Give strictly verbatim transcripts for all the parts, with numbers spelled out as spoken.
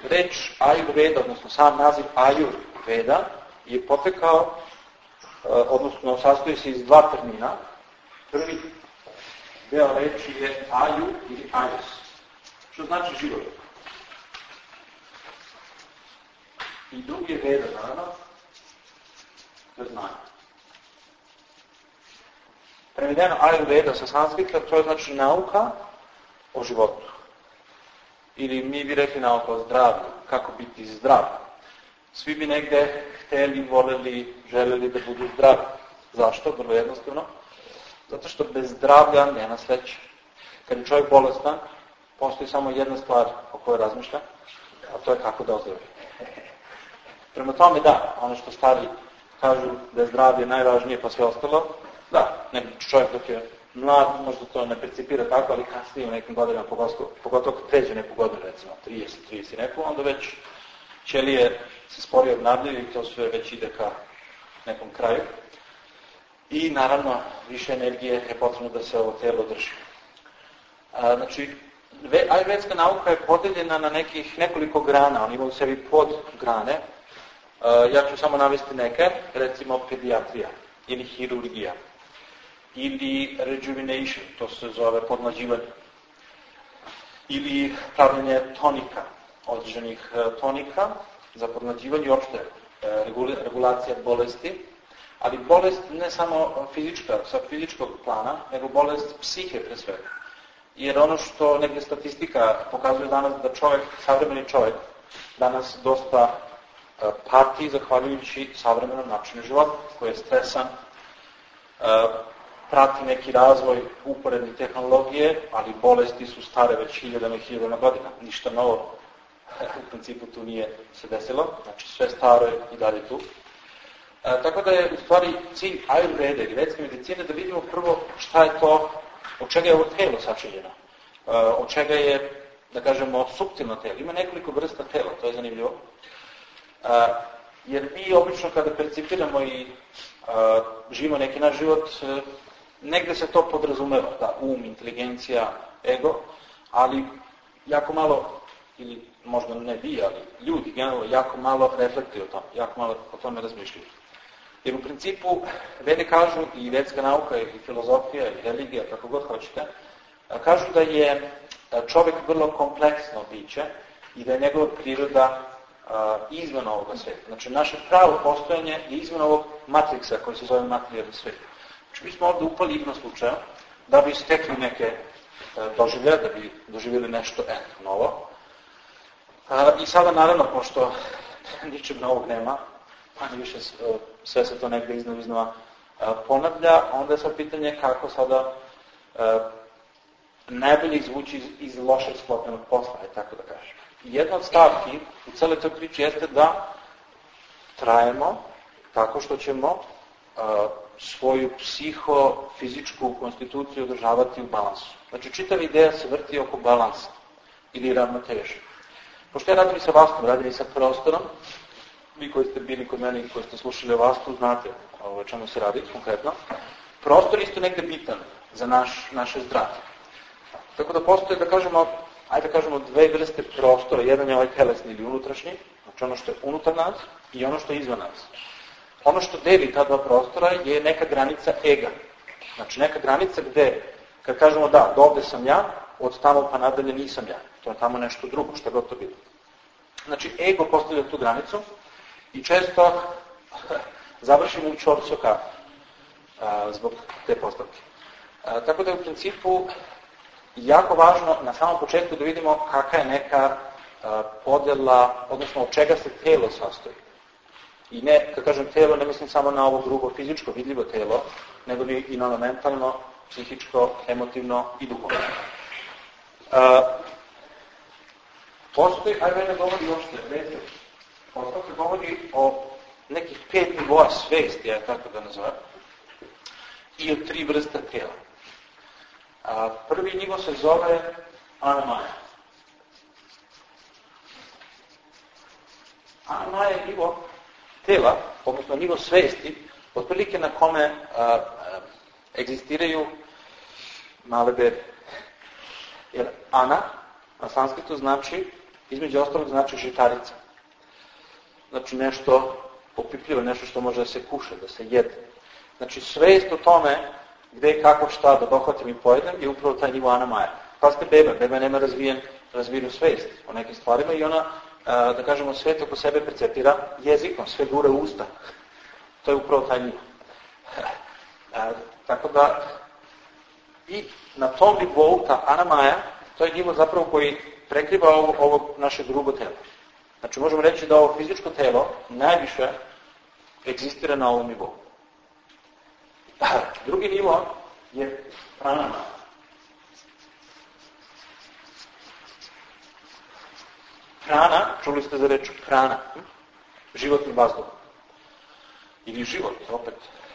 reč Ajurveda, odnosno sam naziv Ajurveda, je potekao, odnosno sastoji se iz dva termina. Prvi deo reči je Aju ili Ajus, što znači život. I drugi je Veda, naravno, to je znanje. Prevedeno Ajurveda sa sanskrita, to je znači nauka o životu. Ili mi bi rekli nauka o zdravlju, kako biti zdrav. Svi bi negde hteli, voljeli, želeli da budu zdravi. Zašto? Vrlo jednostavno. Zato što bez zdravlja nema sreće. Kad je čovjek bolestan, postoji samo jedna stvar o kojoj razmišlja, a to je kako da ozdravi. Prema tome da, ono što stari kažu da je zdravlje najvažnije pa sve ostalo, da, neki čovjek dok je mlad, možda to ne percipira tako, ali kasnije u nekim godinama, pogotovo, pogotovo kad pređe neku godinu, recimo trideset, trideset neku, onda već ćelije se sporije obnavljaju i to sve već ide ka nekom kraju. I naravno, više energije je potrebno da se ovo telo drži. A, znači, ajurvedska nauka je podeljena na nekih nekoliko grana, on ima u sebi podgrane. A, ja ću samo navesti neke, recimo pedijatrija ili hirurgija ili rejuvenation, to se zove podmlađivanje, ili pravljenje tonika, određenih tonika za podmlađivanje i opšte regulacija bolesti, ali bolest ne samo fizička, sa fizičkog plana, nego bolest psihe pre svega. Jer ono što negdje statistika pokazuje danas da čovjek, savremeni čovjek, danas dosta pati zahvaljujući savremenom načinu života, koji je stresan, prati neki razvoj uporedne tehnologije, ali bolesti su stare već hiljadama i hiljadama godina. Ništa novo u principu tu nije se desilo, znači sve staro je i dalje tu. E, tako da je u stvari cilj Ajurvede ili vedske medicine da vidimo prvo šta je to, od čega je ovo telo sačinjeno, e, od čega je, da kažemo, suptilno telo. Ima nekoliko vrsta tela, to je zanimljivo. E, jer mi obično kada percipiramo i e, živimo neki naš život, e, negde se to podrazumeva, da, um, inteligencija, ego, ali jako malo, ili možda ne vi, ali ljudi, generalno, jako malo reflektuju o tome, jako malo o tome razmišljaju. Jer u principu, vede kažu, i vedska nauka, i filozofija, i religija, kako god hoćete, kažu da je čovjek vrlo kompleksno biće i da je njegova priroda izvan ovoga sveta. Znači, naše pravo postojanje je izvan ovog matriksa koji se zove materijalni svet. Znači, mi smo ovdje upali igrom slučaja da bi stekli neke doživlje, da bi doživjeli nešto eto, novo. I sada, naravno, pošto ničeg novog nema, pa ne više sve se to negdje iznova iznova ponavlja, onda je sad pitanje kako sada najbolje izvući iz, iz lošeg sklopljenog posla, je tako da kažem. Jedna od stavki u celoj toj priči jeste da trajemo tako što ćemo a, svoju psihofizičku konstituciju održavati u balansu. Znači, čitava ideja se vrti oko balansa ili ravnoteže. Pošto ja radim i sa vastom, radim i sa prostorom, vi koji ste bili kod mene i koji ste slušali o vastu, znate o čemu se radi konkretno. Prostor isto negde bitan za naš, naše zdravlje. Tako da postoje, da kažemo, ajde da kažemo, dve vrste prostora. Jedan je ovaj telesni ili unutrašnji, znači ono što je unutar nas i ono što je izvan nas. Ono što deli ta dva prostora je neka granica ega. Znači neka granica gde, kad kažemo da, do ovde sam ja, od tamo pa nadalje nisam ja. To je tamo nešto drugo, što god to bilo. Znači, ego postavlja tu granicu i često završimo u čorsoka zbog te postavke. A, tako da je u principu jako važno na samom početku da vidimo kakva je neka a, podjela, odnosno od čega se telo sastoji. I ne, kad kažem telo, ne mislim samo na ovo drugo fizičko, vidljivo telo, nego i na ono mentalno, psihičko, emotivno i duhovno. A, postoji, ajde ne govori uopšte, veze, postoji se govori o nekih pet nivoa svesti, ja tako da nazovem, i o tri vrste tela. A, prvi nivo se zove Anamaja. Anamaja je nivo tela, odnosno nivo svesti, otprilike na kome a, a, egzistiraju male bebe. Jer Ana na sanskritu znači između ostalog znači žitarica. Znači nešto opipljivo, nešto što može da se kuše, da se jede. Znači svest o tome gde i kako šta da dohvatim i pojedem je upravo taj nivo anamaja. Pazite beba, beba nema razvijen, razvijenu svest o nekim stvarima i ona, da kažemo, svet oko sebe percepira jezikom, sve gura u usta. To je upravo taj nivo. Tako da, i na tom nivou, ta anamaja, to je nivo zapravo koji prekriva ovo, ovo naše grubo telo. Znači možemo reći da ovo fizičko telo najviše egzistira na ovom nivou. Drugi nivo je pranamaja. Prana, čuli ste za reč prana, životni vazduh. Ili život, opet.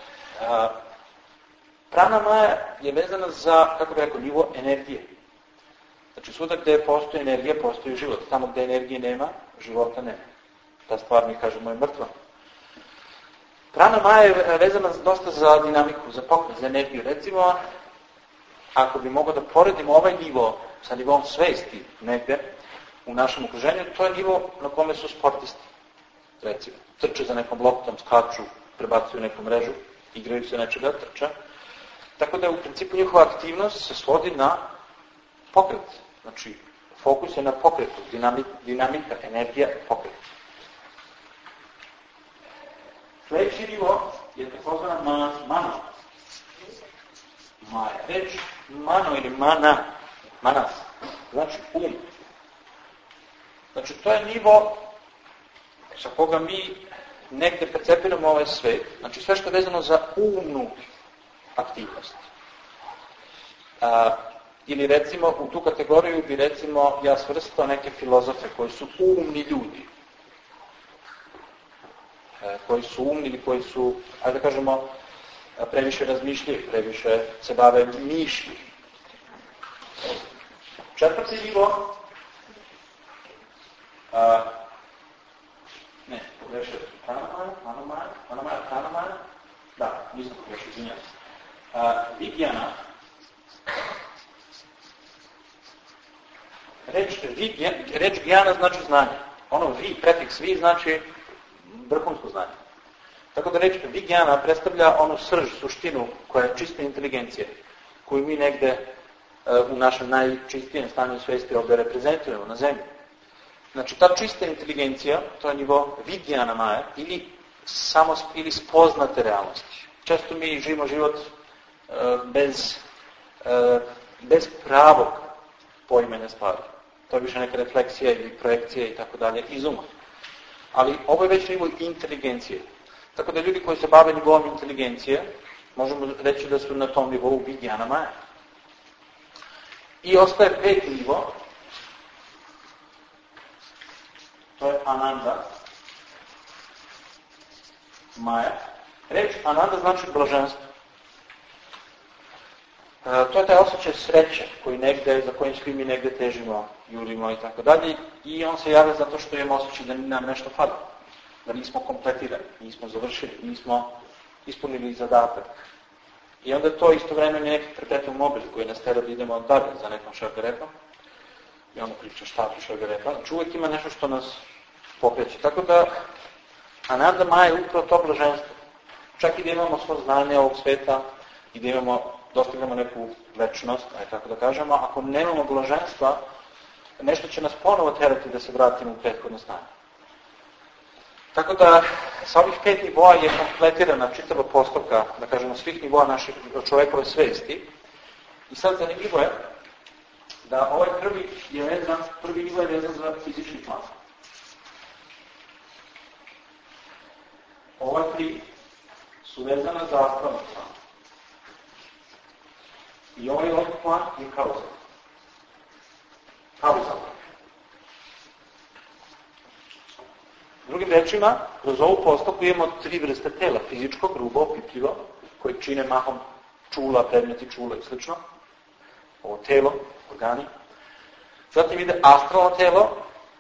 Pranamaja je vezana za, kako bih rekao, nivo energije. Znači svuda gde postoji energija, postoji život. Tamo gde energije nema, života nema. Ta stvar, mi kažemo, je mrtva. Pranamaja je vezana dosta za dinamiku, za pokret, za energiju. Recimo, ako bi mogao da poredimo ovaj nivo sa nivom svesti negde u našem okruženju, to je nivo na kome su sportisti. Recimo, trče za nekom loptom, skaču, prebacuju neku mrežu, igraju se nečega, trča. Tako da u principu njihova aktivnost se svodi na pokret. Znači, fokus je na pokretu, dinamika, dinamika energija, pokret. Sljedeći nivo je takozvana man, mano. Maja. Reč mano ili mana, manas, znači um. Znači, to je nivo sa koga mi negde percepiramo ovaj svet. Znači, sve što je vezano za umnu aktivnost. A, ili recimo, u tu kategoriju bi recimo ja svrstao neke filozofe koji su umni ljudi. E, koji su umni ili koji su, ajde da kažemo, previše razmišljaju, previše se bave mišlji. Četvrti nivo, a, ne, pogreše, pranamaja, pranamaja, pranamaja, pranamaja, da, nisam pogreše, izvinjam. Vigyana, reč, reč gyana znači znanje. Ono vi, prefiks vi znači vrhunsko znanje. Tako da reč Vigyana predstavlja onu srž, suštinu koja je čista inteligencija, koju mi negde u našem najčistijem stanju svesti ovdje reprezentujemo na zemlji. Znači ta čista inteligencija, to je nivo Vigyana maja ili, samo, ili spoznate realnosti. Često mi živimo život bez, bez pravog poimanja stvari. To je više neka refleksija ili projekcija i tako dalje iz uma. Ali ovo je već nivo inteligencije. Tako da ljudi koji se bave nivom inteligencije, možemo reći da su na tom nivou Vigyana maja. I ostaje peti nivo, to je Ananda maja. Reč Ananda znači blaženstvo. E, to je taj osjećaj sreće koji negde, za kojim svi mi negde težimo, jurimo i tako dalje. I on se javlja zato što imamo osjećaj da nam nešto fali. Da nismo kompletirani, nismo završili, nismo ispunili zadatak. I onda to istovremeno je neki perpetuum mobile koji nas tera da idemo dalje za nekom šargaretom. I onda priča šta tu šargareta. Znači uvijek ima nešto što nas pokreće. Tako da Ananda maja je upravo to blaženstvo. Čak i da imamo svo znanje ovog sveta i da imamo, dostignemo neku večnost, aj tako da kažemo, ako nemamo blaženstva, nešto će nas ponovo terati da se vratimo u prethodno stanje. Tako da sa ovih pet nivoa je kompletirana čitava postavka, da kažemo, svih nivoa naših čovekove svesti. I sad zanimljivo je da ovaj prvi je vezan, prvi nivo je vezan za fizički plan. Ova tri su vezana za astralni plan. I ovaj ovaj plan je kauzal. Kauzal. Drugim rečima, kroz ovu postavku imamo tri vrste tela. Fizičko, grubo, opipljivo, koje čine mahom čula, predmeti čula i sl. Ovo telo, organi. Zatim ide astralno telo,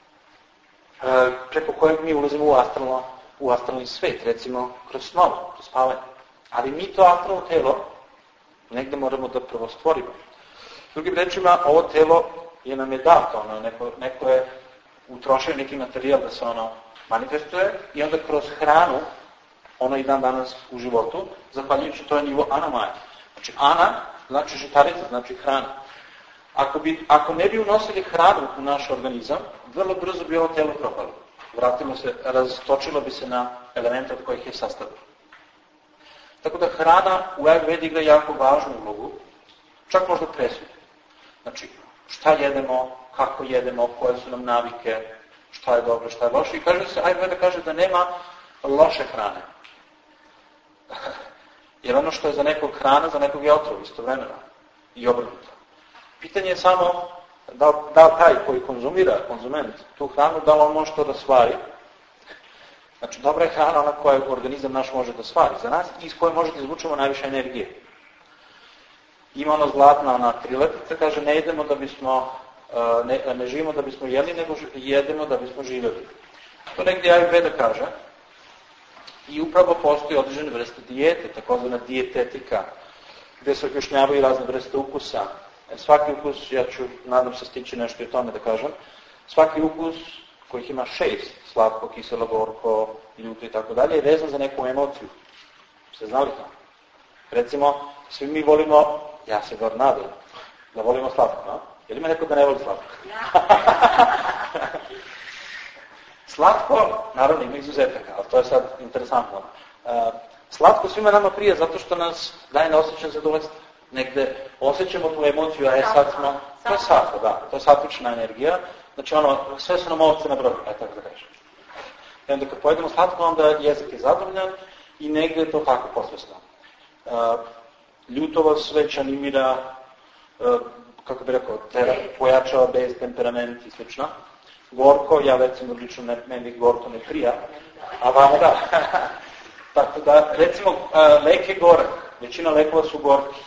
preko kojeg mi ulazimo u, astralno, u astralni svet, recimo kroz snove, kroz spavanje. Ali mi to astralno telo negde moramo da prvo stvorimo. Drugim rečima, ovo telo je nam je dato, ono, neko, neko je utrošio neki materijal da se ono manifestuje i onda kroz hranu ono i dan danas u životu, zahvaljujući to je nivo anamaja. Znači ana znači žitarica, znači hrana. Ako, bi, ako ne bi unosili hranu u naš organizam, vrlo brzo bi ovo telo propalo. Vratilo se, raztočilo bi se na elemente od kojih je sastavljeno. Tako da hrana u Ayurvedi igra jako važnu ulogu, čak možda presudnu. Znači, šta jedemo, kako jedemo, koje su nam navike, šta je dobro, šta je loše. I kaže se, Ayurveda kaže da nema loše hrane. Jer ono što je za nekog hrana, za nekog je otrov istovremeno i obrnuto. Pitanje je samo da, da taj koji konzumira, konzument, tu hranu, da li on može to da stvari. Znači, dobra je hrana ona koja organizam naš može da stvari za nas i iz koje može da izvučemo najviše energije. Ima ono zlatna, ona triletica, kaže, ne jedemo da bismo, ne, ne živimo da bismo jeli, nego jedemo da bismo živjeli. To negdje Ayurveda kaže. I upravo postoji određene vrste dijete, takozvana dijetetika, gdje se objašnjavaju razne vrste ukusa. Svaki ukus, ja ću, nadam se, stići nešto i o tome da kažem, svaki ukus kojih ima šest, slatko, kiselo, gorko, ljuto i tako dalje, je vezan za neku emociju. Ste znali to? Recimo, svi mi volimo, ja se bar nadam, da volimo slatko, no? Je li ima neko da ne voli slatko? Slatko, naravno, ima izuzetaka, ali to je sad interesantno. Slatko svima nama prije zato što nas daje na osjećaj zadovoljstva. Negde osjećamo tu emociju, a je sad smo... To je satva, da, to je satvična energija. Znači ono, sve su nam ovce na brodu, aj tako da kažem. I onda kad pojedemo slatko, onda jezik je zadovoljan i negde je to tako posvesno. Ljuto vas već animira, kako bih rekao, pojačava bez temperament i slično. Gorko, ja recimo lično ne, meni gorko ne prija, a vama da. Tako da, recimo, lek je gorak, većina lekova su gorki.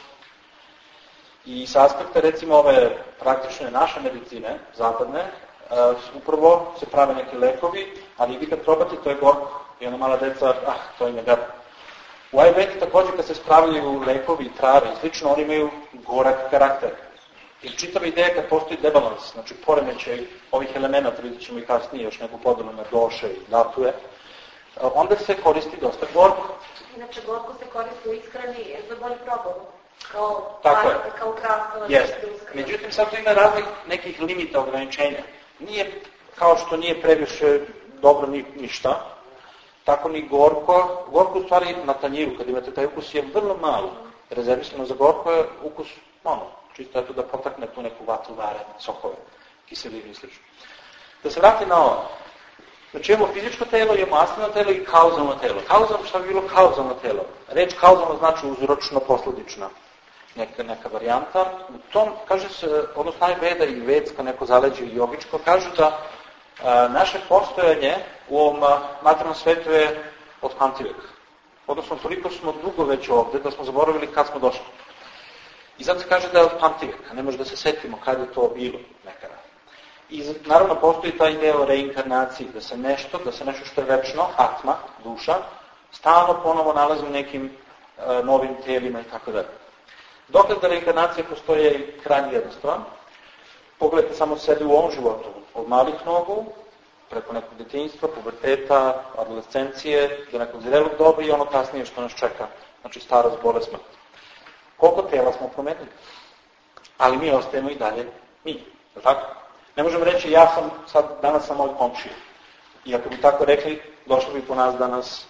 I s aspekta, recimo, ove praktične naše medicine, zapadne, upravo se prave neki lekovi, ali vi kad probate, to je gorko. I ona mala deca, ah, to im je gada. U Ayurvedi također kad se spravljaju lekovi, trave i slično, oni imaju gorak karakter. I čitava ideja kad postoji debalans, znači poremećaj ovih elemenata, vidjet ćemo i kasnije još neku podelu na doše i datue, onda se koristi dosta gorko. Inače, gorko se koristi u ishrani za bolju probavu. Kao, Tako je. Kao krastava. Yes. Međutim, sad tu ima raznih nekih limita ograničenja. Nije, kao što nije previše dobro ni, ništa, tako ni gorko. Gorko u stvari na tanjiru, kad imate taj ukus, je vrlo malo. Rezervisano za gorko je ukus, ono, čisto je to da potakne tu neku vatru vare, sokove, kiselinu i slično. Da se vrati na ovo. Znači imamo fizičko telo, imamo astralno telo i kauzalno telo. Kauzalno, šta bi bilo kauzalno telo? Reč kauzalno znači uzročno-posledična neka, neka varijanta. U tom, kaže se, odnosno Ayurveda i vedska, neko zaleđe i jogičko, kažu da a, naše postojanje u ovom materijalnom svetu je od pamtiveka. Odnosno, toliko smo dugo već ovdje da smo zaboravili kad smo došli. I zato se kaže da je od pamtiveka, ne može da se setimo kad je to bilo nekada. I naravno postoji ta ideja o reinkarnaciji, da se nešto, da se nešto što je večno, atma, duša, stalno ponovo nalazi u nekim e, novim tijelima i tako dalje. Dokaz da reinkarnacija postoji je krajnje jednostavan. Pogledajte samo sebe u ovom životu, od malih nogu, preko nekog djetinjstva, puberteta, adolescencije, do nekog zrelog doba i ono kasnije što nas čeka, znači starost, bolest, smrt. Koliko tela smo promenili? Ali mi ostajemo i dalje mi, je tako? Ne možemo reći, ja sam sad, danas sam moj komšija. I ako bi tako rekli, došli bi po nas da nas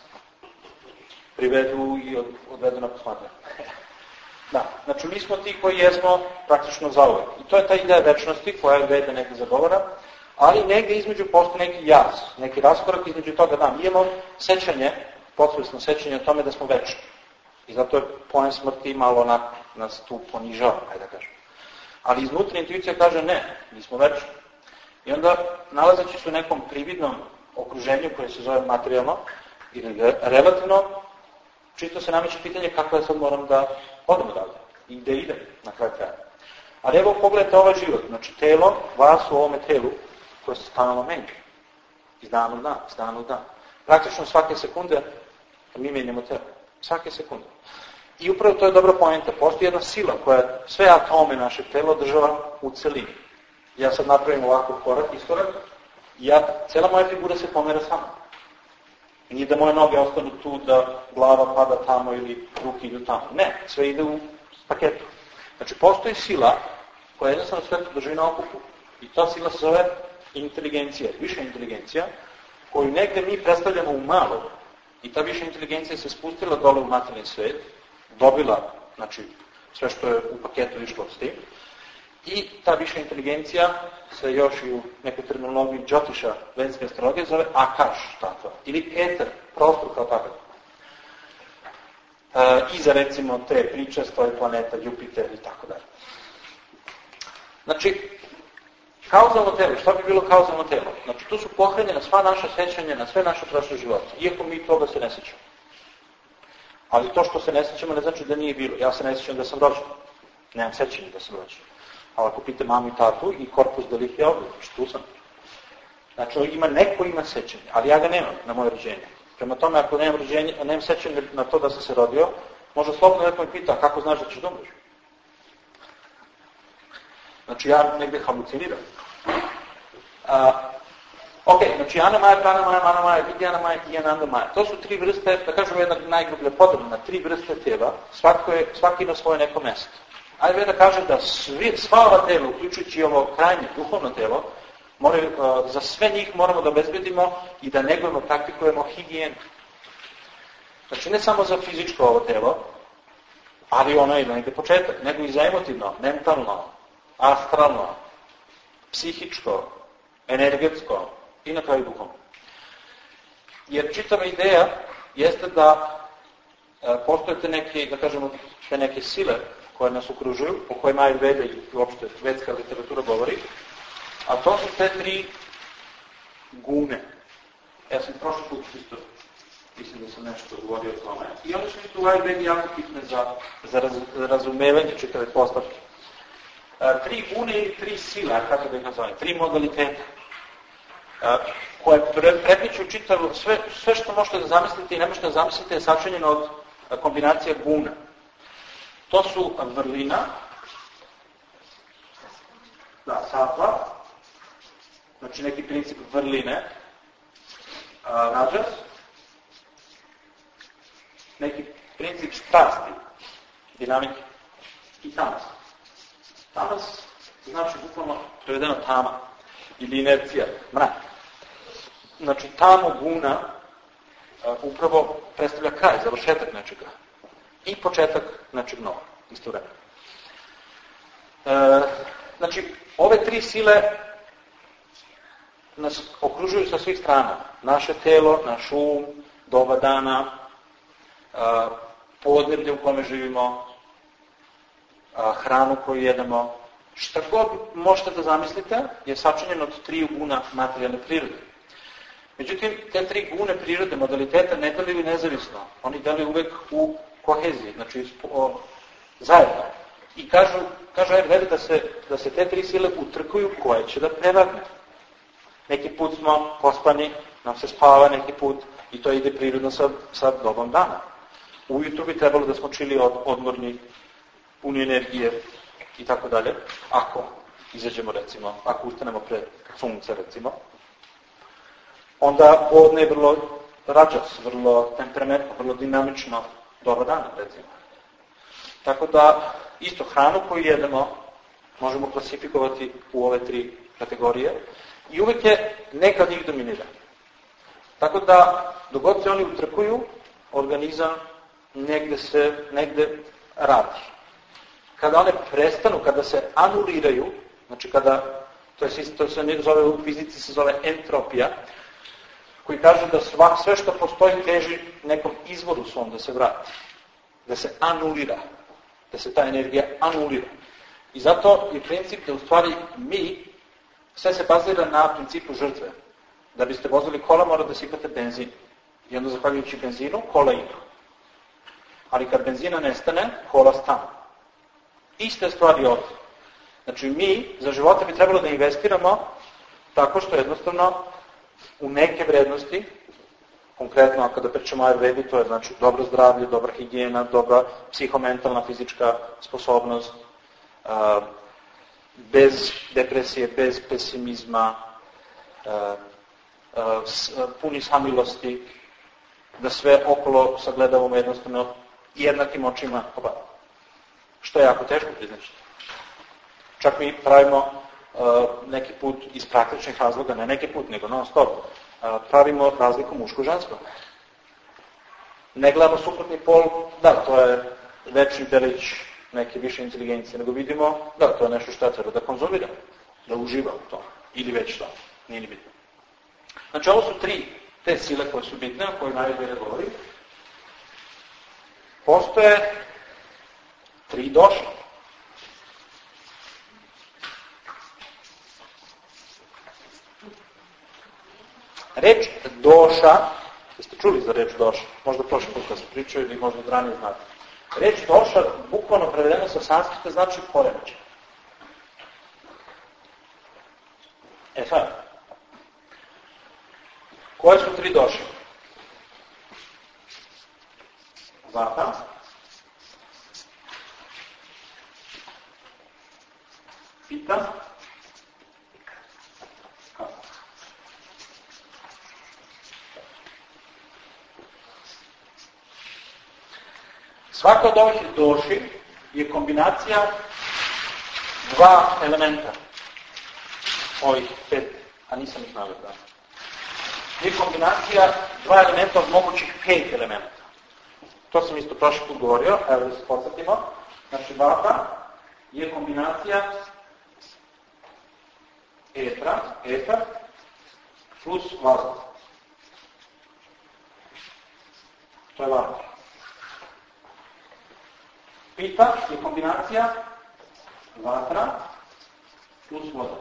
privedu i od, odvedu na posmatranje. Da, znači mi smo ti koji jesmo praktično zauvek. I to je ta ideja večnosti koja je Veda negdje zagovara, ali negdje između postoji neki jaz, neki raskorak između toga da mi imamo sećanje, podsvesno sećanje o tome da smo večni. I zato je pojem smrti malo onako nas tu ponižava, ajde da kažem. Ali iznutra intuicija kaže ne, mi smo večni. I onda, nalazeći se u nekom prividnom okruženju koje se zove materijalno ili relativno, čisto se nameće pitanje kako ja sad moram da odemo dalje i gde idem na kraj kraja. Ali evo pogledajte ovaj život, znači telo, vas u ovome telu koje se stalno menja. Iz dana u dan, iz dana u dan. Praktično svake sekunde mi menjamo telo. Svake sekunde. I upravo to je dobra poenta. Postoji jedna sila koja sve atome našeg tela održava u celini. Ja sad napravim ovako korak, iskorak ja, cijela moja figura se pomera sama. Nije da moje noge ostanu tu, da glava pada tamo ili ruke idu tamo. Ne, sve ide u paketu. Znači, postoji sila koja jednostavno sve to drži na okupu. I ta sila se zove inteligencija, viša inteligencija, koju negde mi predstavljamo u malom. I ta viša inteligencija se spustila dole u materijalni svet, dobila, znači, sve što je u paketu išlo s tim. I ta viša inteligencija se još i u nekoj terminologiji Džotiša vedske astrologije zove Akaš tatva, ili eter, prostor kao takav. E, iza recimo te priče stoji planeta Jupiter i tako dalje. Znači, kauzalno telo, šta bi bilo kauzalno telo? Znači, tu su pohranjena sva naša sećanja na sve naše prošle živote, iako mi toga se ne sećamo. Ali to što se ne sećamo ne znači da nije bilo. Ja se ne sećam da sam rođen. Nemam sećanja da sam rođen. Ali ako pite mamu i tatu i korpus delih je ovdje, znači tu sam. Znači, ima, neko ima sećanje, ali ja ga nemam na moje rođenje. Prema tome, ako nemam rođenje, nemam sećanje na to da sam se rodio, možda slobodno neko mi pita, kako znaš da ćeš da umreš? Znači, ja negdje haluciniram. A, ok, znači, Ana Maja, Prana Maja, Mana Maja, Vidjana Maja i Ananda Maja. To su tri vrste, da kažemo jedna najgrublja podrobna, tri vrste tela, svako je, svaki ima svoje neko mesto. Ajde da kaže da svi, sva ova tela, uključujući ovo krajnje duhovno telo, moraju, uh, za sve njih moramo da obezbedimo i da negujemo, praktikujemo higijenu. Znači, ne samo za fizičko ovo telo, ali ono je negde početak, nego i za emotivno, mentalno, astralno, psihičko, energetsko i na kraju duhovno. Jer čitava ideja jeste da e, postoje te neke, da kažemo, te neke sile koje nas okružuju, o kojima Ajurveda i uopšte vedska literatura govori, a to su te tri gune. Ja sam prošli put isto, mislim da sam nešto govorio o tome. I one su isto u Ajurvedi jako bitne za, za raz, razumevanje čitave postavke. E, tri gune ili tri sile, kako da ih nazovem, tri modaliteta, e, koje pre, prepliču čitavu, sve, sve što možete da zamislite i ne možete da zamislite je sačinjeno od kombinacija guna. To su vrlina, da, satva, znači neki princip vrline, a, rađas, neki princip strasti, dinamike i tamas. Tamas znači bukvalno prevedeno tama ili inercija, mrak. Znači tamo guna a, upravo predstavlja kraj, završetak nečega i početak nečeg novog, isto vremena. E, znači, ove tri sile nas okružuju sa svih strana. Naše telo, naš um, doba dana, a, podneblje u kome živimo, a, hranu koju jedemo. Šta god možete da zamislite je sačinjeno od tri guna materijalne prirode. Međutim, te tri gune prirode, modaliteta ne deluju nezavisno. Oni deluju uvek u koheziji, znači o, zajedno. I kažu, kažu Ajurveda da se, da se te tri sile utrkuju koje će da prevagne. Neki put smo pospani, nam se spava neki put i to ide prirodno sa, sa dobom dana. Ujutru bi trebalo da smo čili od, odmorni, puni energije i tako dalje. Ako izađemo recimo, ako ustanemo pred sunce recimo, onda podne je vrlo rađas, vrlo temperamentno, vrlo dinamično doba dana recimo. Tako da isto hranu koju jedemo možemo klasifikovati u ove tri kategorije i uvijek je neka od njih dominira. Tako da dogod se oni utrkuju, organizam negde se negde radi. Kada one prestanu, kada se anuliraju, znači kada, to, je, to se zove u fizici se zove entropija, koji kaže da svak, sve što postoji teži nekom izvoru svom da se vrati, da se anulira, da se ta energija anulira. I zato je princip da u stvari mi, sve se bazira na principu žrtve. Da biste vozili kola, mora da sipate benzin. I onda zahvaljujući benzinu, kola idu. Ali kad benzina nestane, kola stane. Iste stvari ovdje. Znači mi za života bi trebalo da investiramo tako što jednostavno u neke vrednosti, konkretno kada pričamo o Ajurvedi, to je znači dobro zdravlje, dobra higijena, dobra psihomentalna, fizička sposobnost, bez depresije, bez pesimizma, puni samilosti, da sve okolo sagledavamo jednostavno jednakim očima oba. Što je jako teško priznaći. Čak mi pravimo uh, neki put iz praktičnih razloga, ne neki put, nego non stop, uh, pravimo razliku muško-žensko. Ne gledamo suprotni pol, da, to je večni delić neke više inteligencije, nego vidimo, da, to je nešto što ja treba da konzumiram, da uživam u tome, ili već to, nije ni bitno. Znači, ovo su tri te sile koje su bitne, o kojoj najbolje govori. Postoje tri doše. Reč doša, jeste čuli za reč doša? Možda prošli put kad sam pričao ili možda od ranije znate. Reč doša, bukvalno prevedeno sa sanskrita, znači poremećaj. E sad, koje su tri doše? Vata, pita, kapha. Svaka od ovih doši je kombinacija dva elementa. Ovih pet, a nisam ih naveo da. Je kombinacija dva elementa od mogućih pet elementa. To sam isto prošli put govorio, evo da se podsjetimo. Znači, vata je kombinacija etra, etar, plus vazduh. To je vata. Pita je kombinacija vatra plus voda.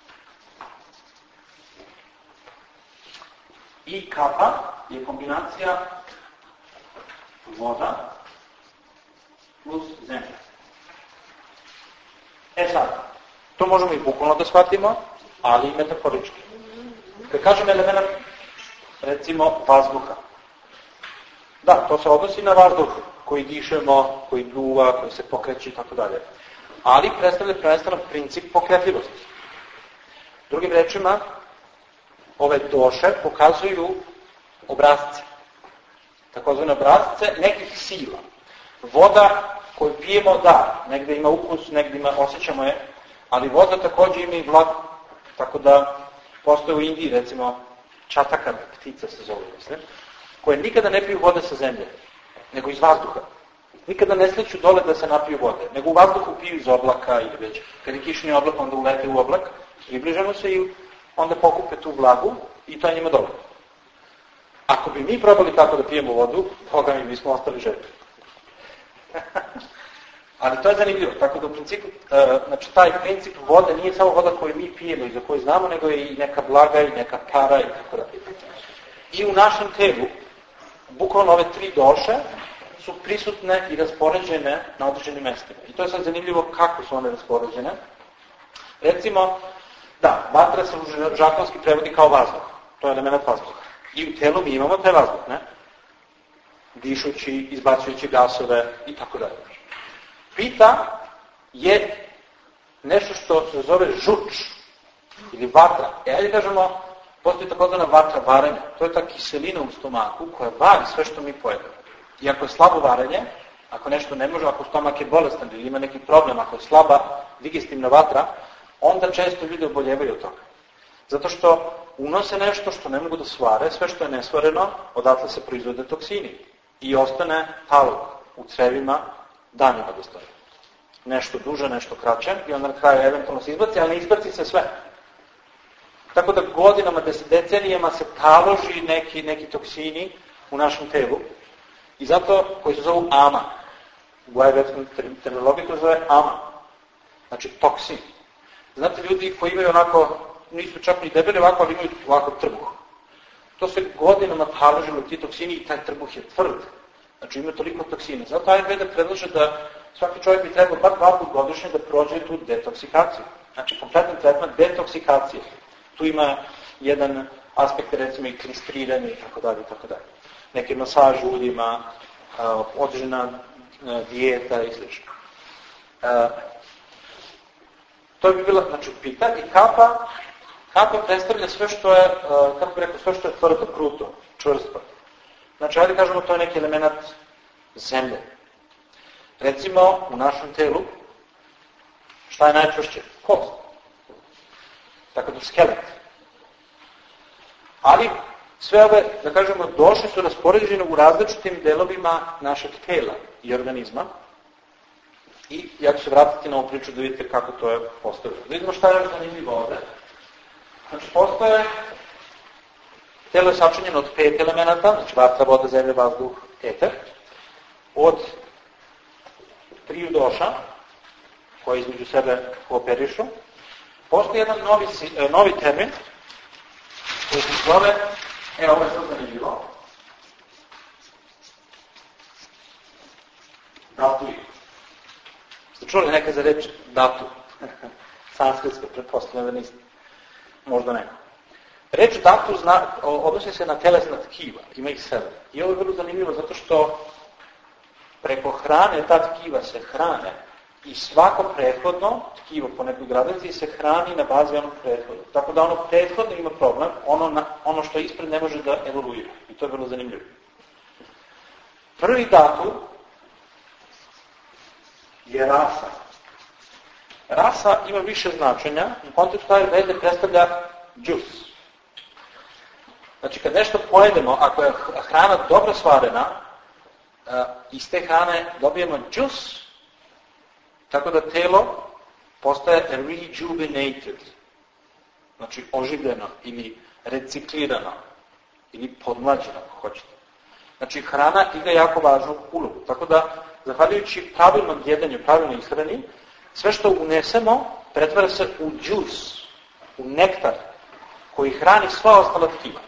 I kapha je kombinacija voda plus zemlja. E sad, to možemo i bukvalno da shvatimo, ali i metaforički. Kad kažem element, recimo, vazduha. Da, to se odnosi na vazduh koji dišemo, koji duva, koji se pokreće i tako dalje. Ali predstavlja prvenstveno princip pokretljivosti. Drugim rečima, ove doše pokazuju obrazce. Takozvane obrazce nekih sila. Voda koju pijemo, da, negde ima ukus, negde ima, osjećamo je, ali voda također ima i vlagu. Tako da postoje u Indiji, recimo, čatakar, ptica se zove, mislim, koje nikada ne piju vode sa zemlje, nego iz vazduha. Nikada ne sliču dole da se napiju vode, nego u vazduhu piju iz oblaka ili već. Kad je kišni oblak, onda ulete u oblak, približamo se i onda pokupe tu vlagu i to je njima dobro. Ako bi mi probali tako da pijemo vodu, Boga mi bismo ostali ževi. Ali to je zanimljivo, tako da u principu, znači taj princip vode nije samo voda koju mi pijemo i za koju znamo, nego je i neka vlaga i neka para i tako da. I u našem telu, bukvalno ove tri doše su prisutne i raspoređene na određenim mestima. I to je sad zanimljivo kako su one raspoređene. Recimo, da, vatra se u žargonski prevodi kao vazduh. To je element vazduha. I u telu mi imamo taj vazduh, ne? Dišući, izbacujući gasove i tako dalje. Pita je nešto što se zove žuč ili vatra. E, ajde kažemo, postoji takozvana vatra varenja. To je ta kiselina u stomaku koja vari sve što mi pojedemo. I ako je slabo varenje, ako nešto ne može, ako stomak je bolestan ili ima neki problem, ako je slaba digestivna vatra, onda često ljudi oboljevaju od toga. Zato što unose nešto što ne mogu da svare, sve što je nesvareno, odatle se proizvode toksini. I ostane talog u crevima danima da stoji. Nešto duže, nešto kraće i onda na kraju eventualno se izbaci, ali ne izbaci se sve. Tako da godinama, decenijama se taloži neki, neki toksini u našem telu i zato koji se zovu ama. U ajurvedskoj terminologiji to se zove ama. Znači toksin. Znate, ljudi koji imaju onako, nisu čak ni debeli ovako, ali imaju ovako trbuh. To se godinama taložilo ti toksini i taj trbuh je tvrd. Znači ima toliko toksina. Zato Ajurveda predlaže da svaki čovjek bi trebao bar dva put godišnje da prođe tu detoksikaciju. Znači kompletan tretman detoksikacije. Tu ima jedan aspekt, recimo i klistriranje i tako dalje, i tako dalje. Neke masaže ljudima, određena dijeta i sl. To bi bila, znači, pita i kapha. Kafa predstavlja sve što je, kako bih rekao, sve što je tvrdo, kruto, čvrsto. Znači, hajde kažemo, to je neki element zemlje. Recimo, u našem telu, šta je najčvršće? Kost. Tako da skelet. Ali, sve ove, da kažemo, došle su raspoređene u različitim delovima našeg tela i organizma. I ja ću se vratiti na ovu priču da vidite kako to je postavljeno. Da vidimo šta je zanimljivo ovde. Znači, postoje, telo je sačinjeno od pet elemenata, znači vatra, voda, zemlja, vazduh, eter, od triju doša, koji između sebe kooperišu. Postoji jedan novi, novi termin, koji se zove, evo ovo je sad zanimljivo, datui. Ste čuli nekad za reč datu? Sanskritska, pretpostavljam da niste. Možda neko. Reč datu zna, odnosi se na telesna tkiva, ima ih sedam. I ovo je vrlo zanimljivo zato što preko hrane ta tkiva se hrane i svako prethodno tkivo po nekoj gradaciji se hrani na bazi onog prethodnog. Tako da ono prethodno ima problem, ono, na, ono što je ispred ne može da evoluira. I to je vrlo zanimljivo. Prvi datu je rasa. Rasa ima više značenja, u kontekstu ajurvede predstavlja džus. Znači, kad nešto pojedemo, ako je hrana dobro svarena, iz te hrane dobijemo džus, tako da telo postaje rejuvenated, znači oživljeno ili reciklirano ili podmlađeno, ako hoćete. Znači, hrana igra jako važnu ulogu, tako da, zahvaljujući pravilnom jedanju, pravilnoj ishrani, sve što unesemo pretvara se u džus, u nektar, koji hrani sva ostala tkiva.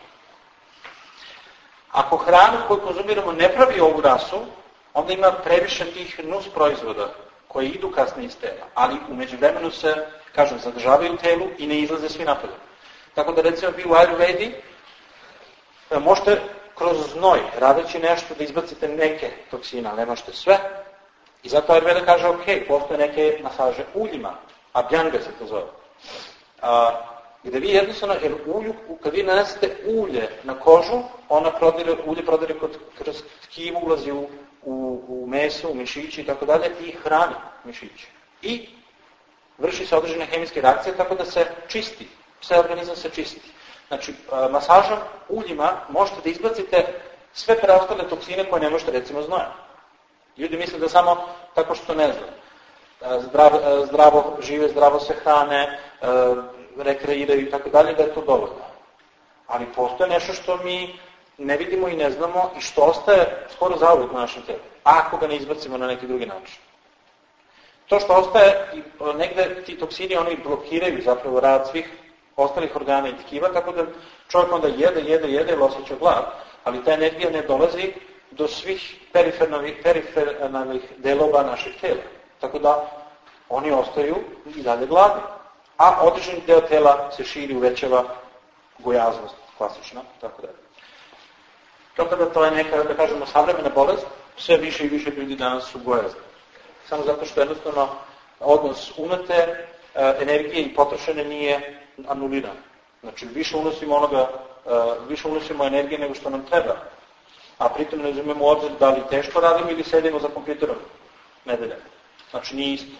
Ako hranu koju konzumiramo ne pravi ovu rasu, onda ima previše tih nus proizvoda koji idu kasnije iz tela, ali u međuvremenu se, kažem, zadržavaju u telu i ne izlaze svi napolje. Tako da, recimo, vi u Ayurvedi možete kroz znoj, radeći nešto, da izbacite neke toksine, ali ne možete sve. I zato Ayurveda kaže, ok, postoje neke masaže uljima, abhyanga se to zove. A, gde vi jednostavno, jer ulju, kad vi nanesete ulje na kožu, ona prodire, ulje prodire kroz tkivu, ulazi u, u, u meso, u mišići i tako dalje i hrani mišići. I vrši se određene hemijske reakcije tako da se čisti, sve organizam se čisti. Znači, masažom uljima možete da izbacite sve preostale toksine koje ne možete, recimo, znojem. Ljudi misle da samo tako što ne znam, zdravo, zdravo žive, zdravo se hrane, rekreiraju i tako dalje, da je to dovoljno. Ali postoje nešto što mi ne vidimo i ne znamo i što ostaje skoro zauvijek na našem telu, ako ga ne izbacimo na neki drugi način. To što ostaje, negde ti toksini, oni blokiraju zapravo rad svih ostalih organa i tkiva, tako da čovjek onda jede, jede, jede ili osjeća glad, ali ta energija ne dolazi do svih perifernalnih, perifernalnih delova našeg tela. Tako da oni ostaju i dalje gladni. A određeni deo tela se širi, uvećava gojaznost, klasična, tako da. Tako da to je neka, da kažemo, savremena bolest, sve više i više ljudi danas su gojazni. Samo zato što jednostavno odnos unete energije i potrošene nije anuliran. Znači, više unosimo onoga, više unosimo energije nego što nam treba. A pritom ne uzmemo u obzir da li teško radimo ili sedimo za kompjuterom nedeljama. Znači, nije isto.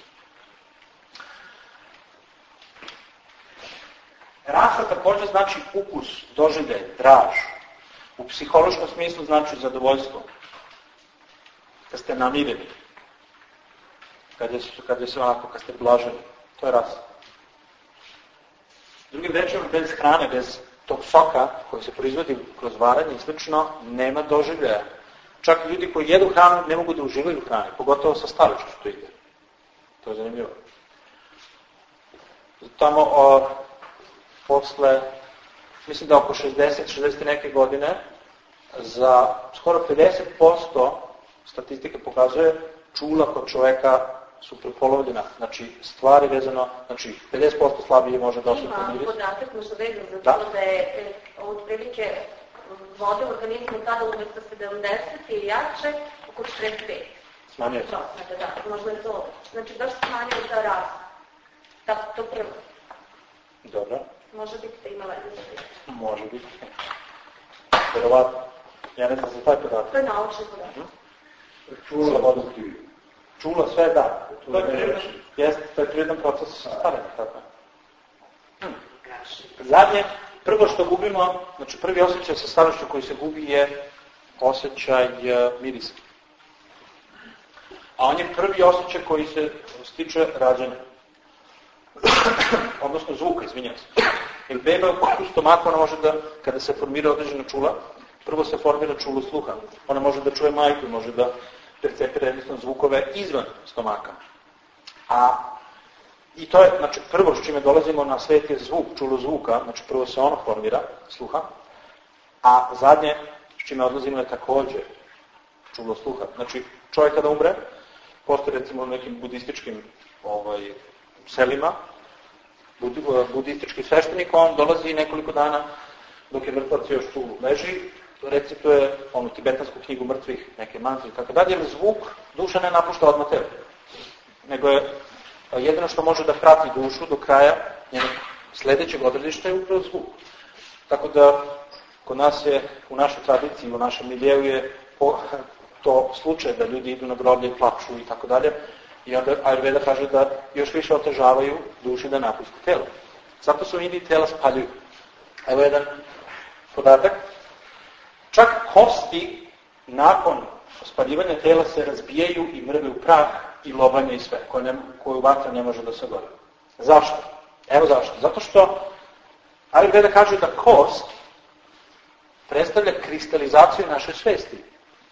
Rasa također znači ukus, doživljaj, draž. U psihološkom smislu znači zadovoljstvo. Kad ste namireni. Kad je, kad je se onako, kad ste blaženi. To je rasa. Drugim rečima, bez hrane, bez tog soka koji se proizvodi kroz varanje i slično, nema doživljaja. Čak ljudi koji jedu hranu ne mogu da uživaju hrane, pogotovo sa starošću ide. To je zanimljivo. Tamo o, posle, mislim da oko šezdeset šezdeset neke godine, za skoro pedeset posto statistike pokazuje čula kod čoveka su prepolovljena, znači stvari vezano, znači pedeset posto slabije može da osjeti miris. Ima podatak možda vezan za to da, da je od prilike vode u organizmu tada umjesto sedamdeset ili jače oko četrdeset pet. Smanjuje se. Da, da, možda je to. Znači baš smanjuje ta rasa. Tako, to prvo. Dobro. Može biti da ima veze za biti. Može biti. Verovatno. Ja ne znam za taj podatak. To je naučni podatak. Čula, Čula sve, da. To je prirodan, jeste, to je prirodan proces starenja, tako je. Hm. Zadnje, prvo što gubimo, znači prvi osjećaj sa starošću koji se gubi je osjećaj mirisa. A on je prvi osjećaj koji se stiče rađanja. Odnosno zvuka, izvinjam se. Jer beba u stomaku, ona može da, kada se formira određena čula, prvo se formira čulo sluha. Ona može da čuje majku, može da percepira jednostavno zvukove izvan stomaka. A, i to je, znači, prvo s čime dolazimo na svet je zvuk, čulo zvuka, znači prvo se ono formira, sluha, a zadnje s čime odlazimo je također čulo sluha. Znači, čovjek kada umre, postoje recimo u nekim budističkim ovaj, selima, budi, budistički sveštenik, on dolazi nekoliko dana dok je mrtvac još tu leži, recituje onu tibetansku knjigu mrtvih, neke mantre i tako dalje, jer zvuk duša ne napušta odmah telo. Nego je jedino što može da prati dušu do kraja njenog sledećeg odredišta je upravo zvuk. Tako da kod nas je, u našoj tradiciji, u našem miljeu je to slučaj da ljudi idu na groblje, plaču i tako dalje. I onda Ayurveda kaže da još više otežavaju duši da napusti telo. Zato su Indiji tela spaljuju. Evo jedan podatak. Čak kosti nakon spaljivanja tela se razbijaju i mrve u prah i lobanje i sve, koje, ne, koje vatra ne može da se gori. Zašto? Evo zašto. Zato što Ayurveda kaže da kost predstavlja kristalizaciju naše svesti.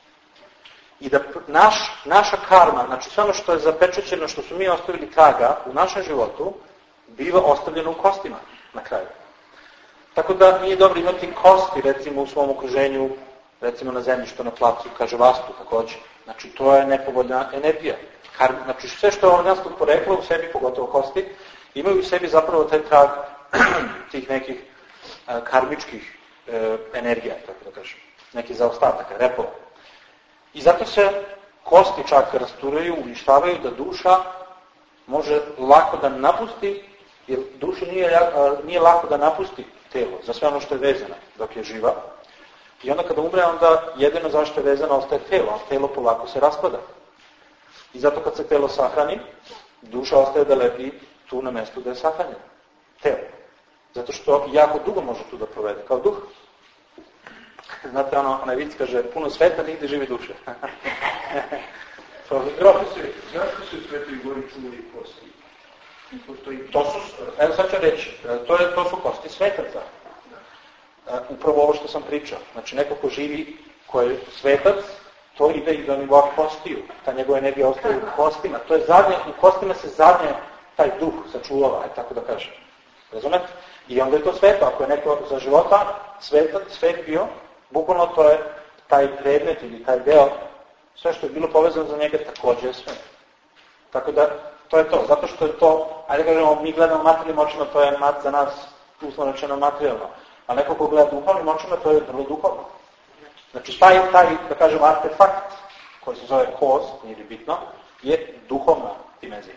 I da naš, naša karma, znači sve ono što je zapečećeno, što su mi ostavili traga u našem životu, biva ostavljeno u kostima na kraju. Tako da nije dobro imati kosti, recimo, u svom okruženju, recimo na zemljištu, na placu, kaže vastu također. Znači, to je nepovoljna energija. Kar, znači, sve što je organskog porekla u sebi, pogotovo kosti, imaju u sebi zapravo taj trag tih nekih a, karmičkih e, energija, tako da kažem, nekih zaostataka, repova. I zato se kosti čak rasturaju, uništavaju da duša može lako da napusti, jer duša nije, nije lako da napusti telo za sve ono što je vezano dok je živa. I onda kada umre, onda jedino zašto je vezano ostaje telo, a telo polako se raspada. I zato kad se telo sahrani, duša ostaje da lepi tu na mjestu da je sahranjena. Telo. Zato što jako dugo može tu da provede, kao duh. Znate, ono, onaj vic kaže, puno sveta, nigde živi duše. Profesor, zašto se u Svetoj Gori čuvaju kosti? To su, evo sad ću reći, to, je, to su kosti svetaca. Upravo ovo što sam pričao. Znači, neko ko živi, ko je svetac, to ide i do nivoa kostiju. Ta njegova energija ostaje u kostima. To je zadnje, u kostima se zadnje taj duh sačuvava, aj tako da kažem. Razumete? I onda je to sveto. Ako je neko za života svetac, svet bio, bukvalno to je taj predmet ili taj deo, sve što je bilo povezano za njega također je sve. Tako da, to je to. Zato što je to, ajde da kažemo, mi gledamo materijalnim očima, to je mat za nas, uslovno rečeno, materijalno. A neko ko gleda duhovnim očima, to je vrlo duhovno. Znači, taj, taj, da kažem, artefakt, koji se zove kost, nije bitno, je duhovna dimenzija.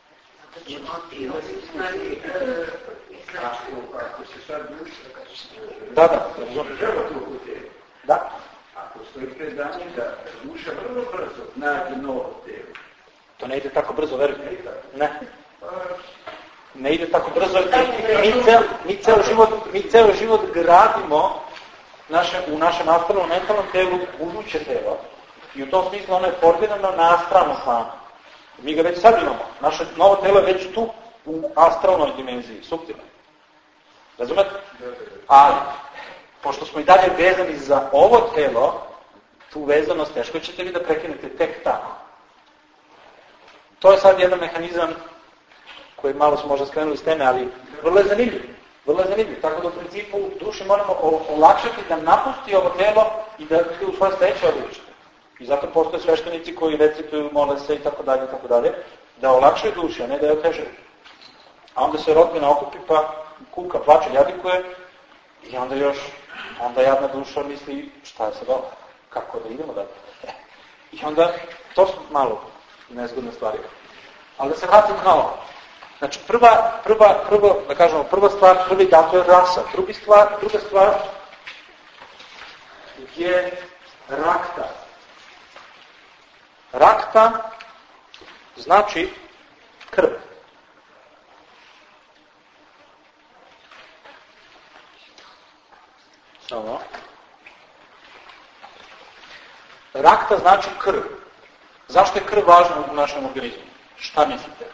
Ako se sad duša, da, da, da. Ako stoji predanje da duša vrlo brzo nađe novo telo. To ne ide tako brzo, verujte. Ne. Ne ide tako brzo. Mi ceo, mi ceo, život, mi ceo život gradimo naše, u našem astralnom mentalnom telu buduće telo. I u tom smislu ono je formirano na astralnom planu. Mi ga već sad imamo. Naše novo telo je već tu u astralnoj dimenziji, suptilnoj. Razumete? Ali, pošto smo i dalje vezani za ovo telo, tu vezanost teško ćete vi da prekinete tek tako. To je sad jedan mehanizam koji malo smo možda skrenuli s teme, ali vrlo je zanimljiv. Vrlo je zanimljiv. Tako da u principu duši moramo olakšati da napusti ovo telo i da u svoje sledeće odličite. I zato postoje sveštenici koji recituju, mole se i tako dalje, i tako dalje, da olakšaju duši, a ne da je otežaju. A onda se rodbina okupi pa kuka, plače, jadikuje i onda još, onda jadna duša misli šta je sad ovo, kako da idemo dalje. I onda, to su malo nezgodne stvari. Ali da se vratim na ovo. Znači, prva, prva, prva, da kažemo, prva stvar, prvi dan, to je rasa. Drugi stvar, druga stvar je rakta. Rakta znači krv. Samo. Rakta znači krv. Zašto je krv važna u našem organizmu? Šta mislite?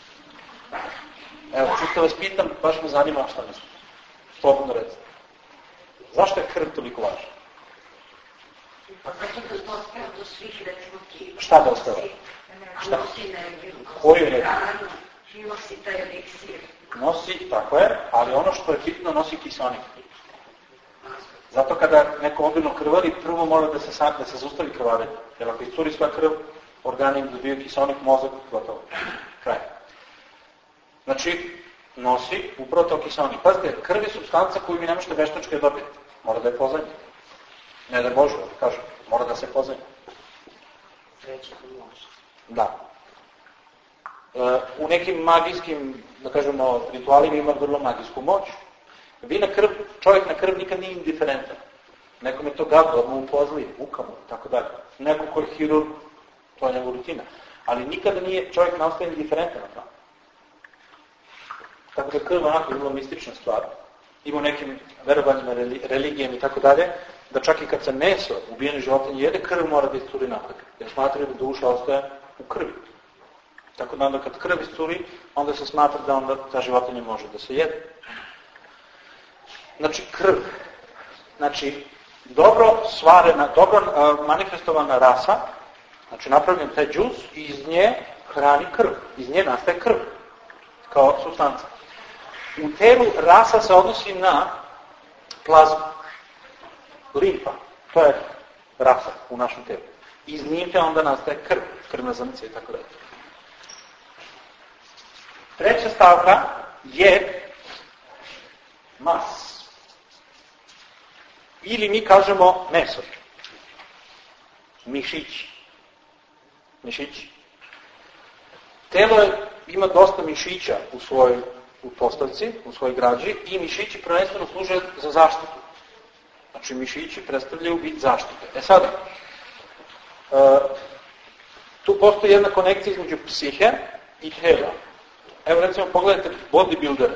Evo, čisto vas pitam, baš me zanima šta mislite. Slobodno recite. Zašto je krv toliko važna? Pa zato da dospeva do svih, recimo ti... Šta dospeva? Šta? Nosi energiju. Koju energiju? Nosi taj eliksir. Nosi, tako je, ali ono što je bitno, nosi kiselnik. Zato kada neko obilno krvari, prvo mora da se, da se zaustavi krvarenje. Jer ako iscuri sva krv, organi dobiju kiselnik, mozak, gotovo. Kraj. Znači, nosi upravo to kiselnik. Pazite, krv je supstanca koju mi ne možete veštački dobiti. Mora da je pozadnje. Ne da je Božo, da kažem. Mora da se pozadnje. Sreće da može. Da. E, u nekim magijskim, da kažemo, ritualima ima vrlo magijsku moć. Vi na krv, čovjek na krv nikad nije indiferentan. Nekom je to gadno, odmah mu pozlije, uka mu, tako dalje. Neko ko je hirurg, to je njegova rutina. Ali nikada nije čovjek ne ostaje indiferentan na to. Tako da krv onako je vrlo mistična stvar. Ima u nekim verovanjima, religijama i tako dalje, da čak i kad se meso ubijene životinje jede, krv mora da iscuri napad. Jer smatraju da duša ostaje u krvi. Tako da onda kad krv iscuri, onda se smatra da onda ta životinja može da se jede. Znači krv. Znači dobro stvarena, dobro uh, manifestovana rasa, znači napravljen taj džus i iz nje hrani krv. Iz nje nastaje krv kao supstanca. U telu rasa se odnosi na plazmu. Limfa. To je rasa u našem telu. Iz limfe onda nastaje krv, krvna zrnca i tako dalje. Treća stavka je mas. Ili mi kažemo meso. Mišići. Mišići. Telo je, ima dosta mišića u svojoj u postavci, u svojoj građi i mišići prvenstveno služe za zaštitu. Znači mišići predstavljaju vid zaštite. E sada, e, tu postoji jedna konekcija između psihe i tela. Evo recimo pogledajte bodybuildere.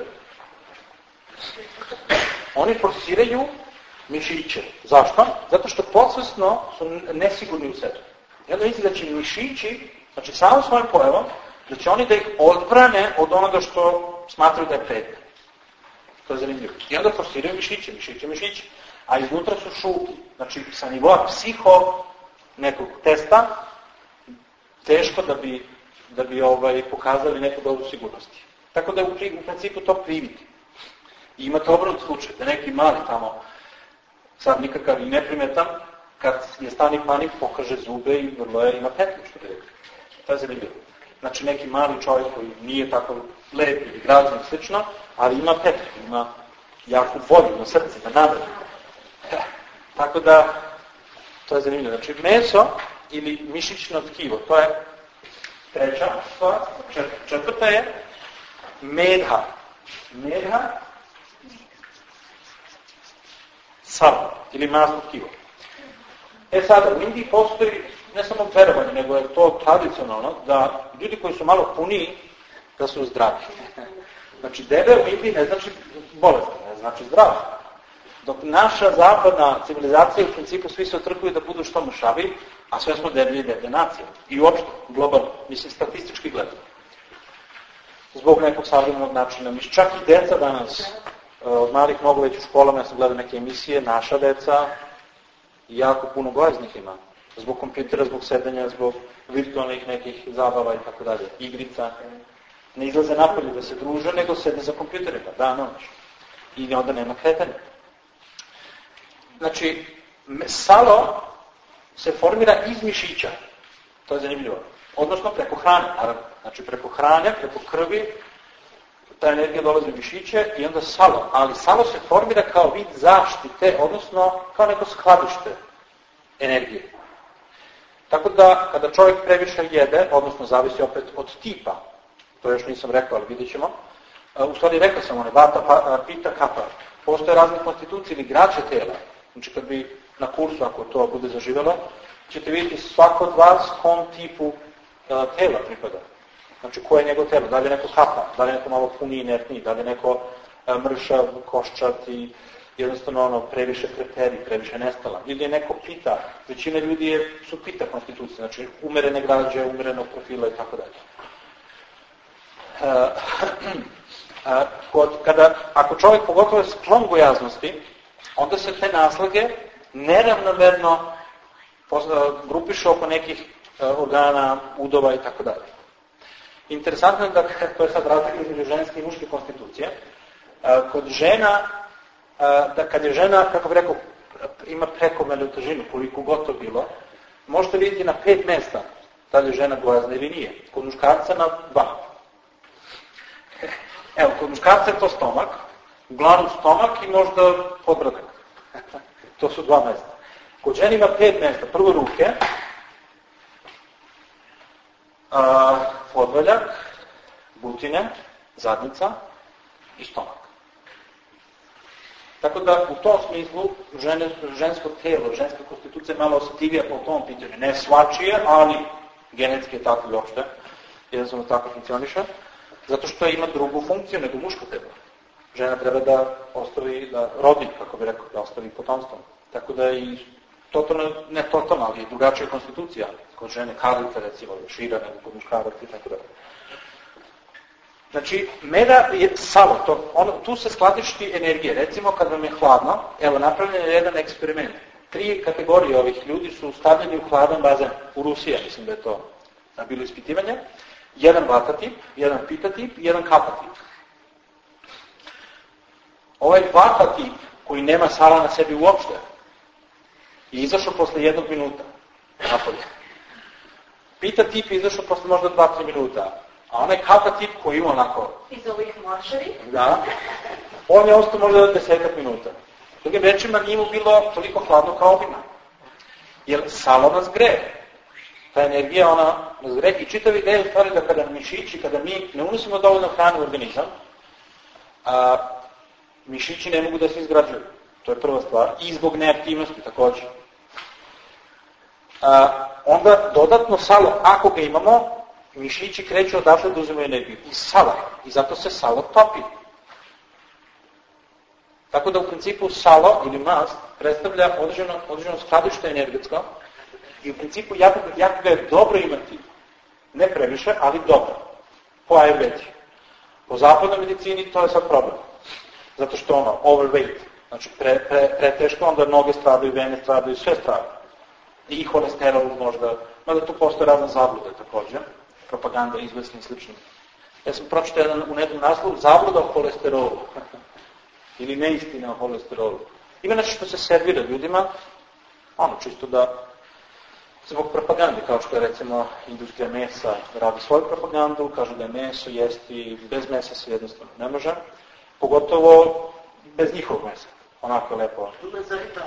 Oni forsiraju mišiće. Zašto? Zato što podsvesno su nesigurni u sebi. I onda misli da će mišići, znači samo svojim pojavom, da će oni da ih odbrane od onoga što smatraju da je pretnja. To je zanimljivo. I onda forsiraju mišiće, mišiće, mišiće. A iznutra su šuki. Znači sa nivoa psiho nekog testa teško da bi, da bi ovaj, pokazali neku dobru sigurnosti. Tako da je u, u principu to privid. I imate obrat slučaj da neki mali tamo, sad nikakav i neprimetan, kad je stani panik, pokaže zube i vrlo je, ima petlju, što bi rekli. To je zanimljivo. Znači neki mali čovjek koji nije tako lep ili grazan i slično, ali ima petlju, ima jaku volju na srce, na nadalje. Tako da, to je zanimljivo. Znači meso ili mišićno tkivo, to je treća stvar. Četvrta je medha. Medha salo ili masno tkivo. E sada, u Indiji postoji ne samo verovanje, nego je to tradicionalno, da ljudi koji su malo puniji, da su zdravi. Znači, debel u Indiji ne znači bolestan, ne znači zdrav. Dok naša zapadna civilizacija, u principu, svi se otrkuju da budu što mršavi, a sve smo deblji i deblje nacije. I uopšte, globalno, mislim, statistički gledano. Zbog nekog savremenog načina. Mislim, čak i deca danas, od malih mogu već u školama, ja sam gledao neke emisije, naša deca, jako puno gojaznih ima. Zbog kompjutera, zbog sedenja, zbog virtualnih nekih zabava i tako dalje, igrica. Ne izlaze napolje da se druže, nego sede za kompjuterima, da, noć. I onda nema kretanja. Znači, salo se formira iz mišića. To je zanimljivo. Odnosno preko hrane, naravno. Znači preko hrane, preko krvi, ta energija dolazi u mišiće i onda salo. Ali salo se formira kao vid zaštite, odnosno kao neko skladište energije. Tako da, kada čovjek previše jede, odnosno zavisi opet od tipa to još nisam rekao, ali vidjet ćemo. U stvari rekao sam one, vata, pa, pita, kapa. Postoje razne konstitucije ili građe tela. Znači kad bi na kursu, ako to bude zaživjelo, ćete vidjeti svako od vas kom tipu uh, tela pripada. Znači koje je njegov telo, da li je neko kapa, da li je neko malo puniji, inertniji, da li je neko uh, mršav, koščat i jednostavno ono, previše kreperi, previše nestala. Ili je neko pita, većina ljudi je, su pita konstitucije, znači umerene građe, umerenog profila i tako dalje. Kod, kada, ako čovjek pogotovo je sklon gojaznosti, onda se te naslage neravnomerno grupiše oko nekih organa, udova i tako dalje. Interesantno je da, to je sad razlika između ženske i muške konstitucije, kod žena, da kad je žena, kako bih rekao, ima prekomernu težinu, koliko god to bilo, možete vidjeti na pet mjesta da li je žena gojazna ili nije. Kod muškarca na dva. Evo, kod muškarca je to stomak, uglavnom stomak i možda podbradak. To su dva mjesta. Kod žena ima pet mjesta. Prvo ruke, a, podvaljak, butine, zadnica i stomak. Tako da u tom smislu žene, žensko telo, ženska konstitucija je malo osjetljivija po tom pitanju. Ne svačije, ali genetski je tako i uopšte. Jednostavno tako funkcioniše. Zato što ima drugu funkciju nego muško telo. Žena treba da ostavi, da rodi, kako bi rekao, da ostavi potomstvo. Tako da i totalno, ne totalno, ali i drugačija konstitucija. Kod žene kadrica, recimo, šira nego kod muškaraca i tako da. Znači, meda je salo, to, ono, tu se skladišti energije. Recimo, kad vam je hladno, evo, napravljen je jedan eksperiment. Tri kategorije ovih ljudi su stavljeni u hladan bazen. U Rusiji, mislim da je to bilo ispitivanje. Jedan vata tip, jedan pita tip, jedan kapa tip. Ovaj vata tip, koji nema sala na sebi uopšte, je izašao posle jednog minuta napolje. Pita tip je izašao posle možda dva tri minuta. A onaj kapa tip koji ima onako... Iz ovih marševi? Da. On je ostao možda desetak minuta. Drugim rečima nije mu bilo toliko hladno kao ovima. Jer salo nas greje. Ta energija, ona nas greje. I čitav ideja u stvari da kada mišići, kada mi ne unosimo dovoljno hrane u organizam, a, mišići ne mogu da se izgrađuju. To je prva stvar. I zbog neaktivnosti također. A, onda dodatno salo, ako ga imamo, mišići kreću odatle da uzimaju energiju. Iz sala. I zato se salo topi. Tako da u principu salo ili mast predstavlja određeno, određeno skladište energetsko i u principu jako, jako ga je dobro imati. Ne previše, ali dobro. Po ajurvedi. Po zapadnoj medicini to je sad problem. Zato što ono, overweight, znači pre, pre, pre teško, onda noge stradaju, vene stradaju, sve stradaju. I holesterol možda, mada tu postoje razne zablude također. Propaganda, izvesni i slično. Ja sam pročitao jedan u nekom naslovu zabluda o holesterolu. Ili neistina o holesterolu. Ima nešto što se servira ljudima, ono čisto da zbog propagande, kao što je recimo industrija mesa radi svoju propagandu, kaže da je meso jesti, bez mesa se jednostavno ne može, pogotovo bez njihovog mesa. Onako je lepo. Nazovi to.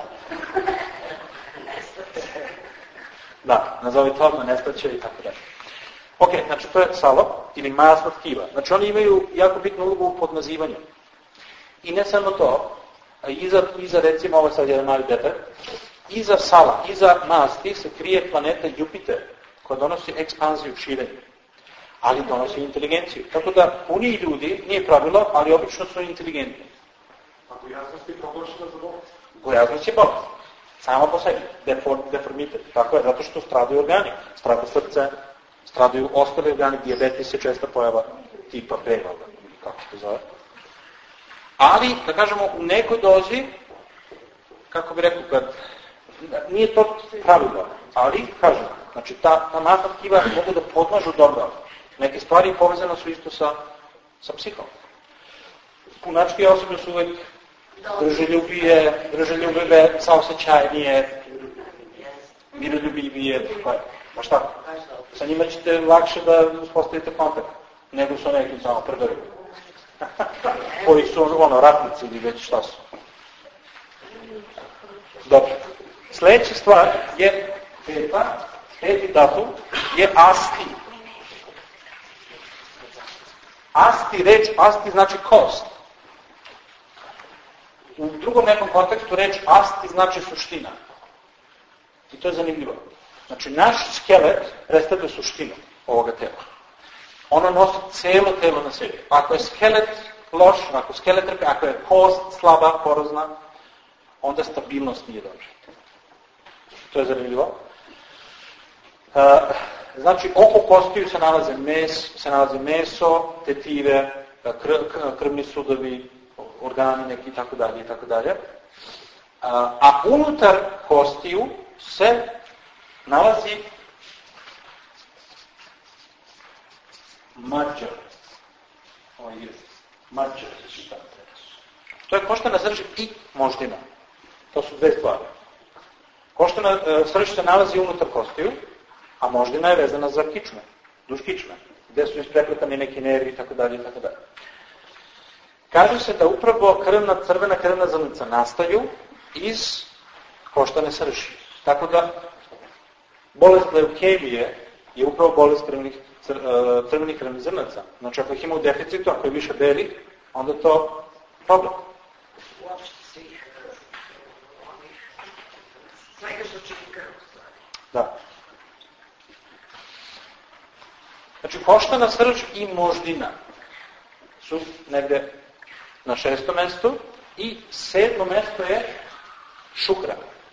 Da, nazovi to, nestaće i tako dalje. Ok, znači to je salo ili masna tkiva. Znači oni imaju jako bitnu ulogu u podmazivanju. I ne samo to, iza, iza recimo, ovo je sad jedan mali detalj, iza sala, iza masti se krije planeta Jupiter, koja donosi ekspanziju, širenje, ali donosi inteligenciju. Tako da puniji ljudi, nije pravilo, ali obično su inteligentni. A gojaznost je proglašena za bolest? Gojaznost je bolest. Samo po sebi, deform, deformitet. Tako je, zato što stradaju organi, strada srce, stradaju ostali organi, dijabetes je česta pojava tipa B, kako se zove. Ali, da kažemo, u nekoj dozi, kako bi rekao, kad, nije to pravilo, ali, kažem, znači, ta, ta masna tkiva mogu da podmažu dobro. Neke stvari povezane su isto sa, sa psihom. Punačke osobe su uvijek drželjubije, drželjubive, saosećajnije, miroljubivije, pa šta? Sa njima ćete lakše da uspostavite kontakt, nego sa nekim samo prderu. Koji su ono, ratnici ili već šta su. Dobro. Sljedeća stvar je peta, peti datum je asti. asti, reč asti znači kost. U drugom nekom kontekstu reč asti znači suština. I to je zanimljivo. Znači, naš skelet predstavlja suštinu ovoga tela. Ono nosi cijelo telo na sebi. Ako je skelet loš, ako skelet trpe, ako je kost slaba, porozna, onda stabilnost nije dobra. To je zanimljivo. Uh, znači, oko kostiju se nalaze, mes, se nalaze meso, tetive, kr, krvni sudovi, organi neki i tako dalje i tako dalje. A unutar kostiju se nalazi mađar. Ovo je mađar. To je koštana srž i moždina. To su dve stvari. Koštana srž se nalazi unutar kostiju, a moždina je vezana za kičme, duž kičme, gde su isprepletani neki nervi i tako dalje i tako dalje. Kaže se da upravo krvna, crvena krvna zrnca nastaju iz koštane srži. Tako da bolest leukemije je upravo bolest crvenih, crvenih krvnih zrnaca. Znači ako ih ima u deficitu, ako je više beli, onda je to problem. Uopšte svih svega što čini krv. Da. Znači koštana srž i moždina su negde na šestom mestu i sedmo mesto je šukra.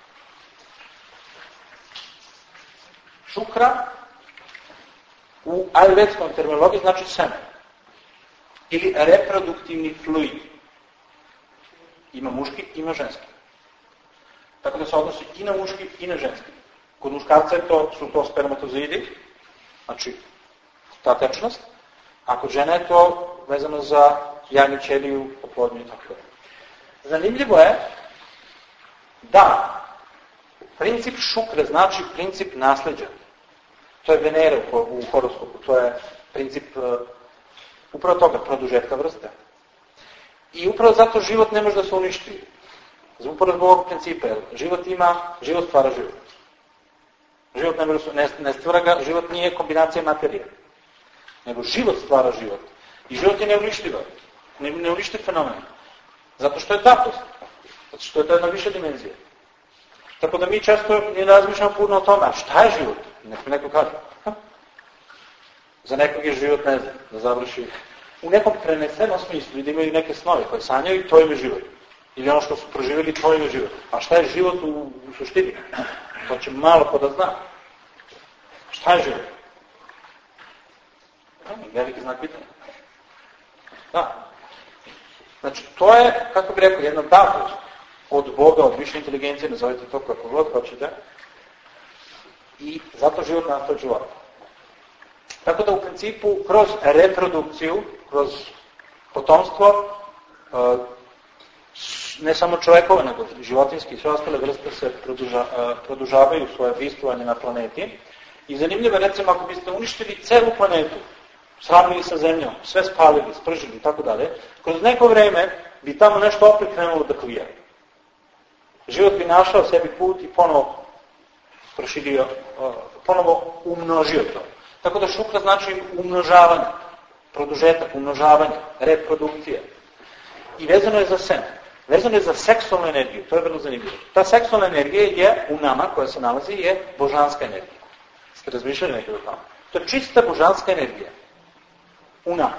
Šukra u ajurvedskom terminologiji znači seme ili reproduktivni fluid. Ima muški, ima ženski. Tako da se odnosi i na muški i na ženski. Kod muškarca je to, su to spermatozoidi, znači ta tečnost, a kod žene je to vezano za jajnu ćeliju, oplodnju i tako da. Zanimljivo je da princip šukre znači princip nasleđa. To je Venera u horoskopu, to je princip uh, upravo toga, produžetka vrste. I upravo zato život ne može da se uništi. Upravo zbog ovog principa, život ima, život stvara život. Život ne, može, ne, ne stvara ga, život nije kombinacija materije. Nego život stvara život. I život je neuništivo. Ne, neuništiv fenomen. Zato što je datost. Zato što je to jedna više dimenzija. Tako da mi često ne razmišljamo puno o tome, a šta je život? Neko neko kaže. Ha? Za nekog je život, ne znam, da završi. U nekom prenesenom smislu, da imaju neke snove koje sanjaju i to im je život. Ili ono što su proživjeli, to im je život. A šta je život u, u suštini? To će malo ko da zna. Šta je život? Veliki znak pitanja. Da. Znači, to je, kako bih rekao, jedna datost od Boga, od više inteligencije, nazovite to kako god hoćete. I zato život nastoji života. Tako da u principu, kroz reprodukciju, kroz potomstvo, ne samo čovjekove, nego životinski i sve ostale vrste se produža, produžavaju svoje bivstvovanje na planeti. I zanimljivo je, recimo, ako biste uništili celu planetu, sravnili sa zemljom, sve spalili, spržili i tako dalje, kroz neko vreme bi tamo nešto opet krenulo da klija. Život bi našao sebi put i ponovo proširio, ponovo umnožio to. Tako da šukra znači umnožavanje, produžetak, umnožavanje, reprodukcija. I vezano je za seme. Vezano je za seksualnu energiju, to je vrlo zanimljivo. Ta seksualna energija je u nama, koja se nalazi, je božanska energija. Ste razmišljali nekaj o tome? To je čista božanska energija. U nama.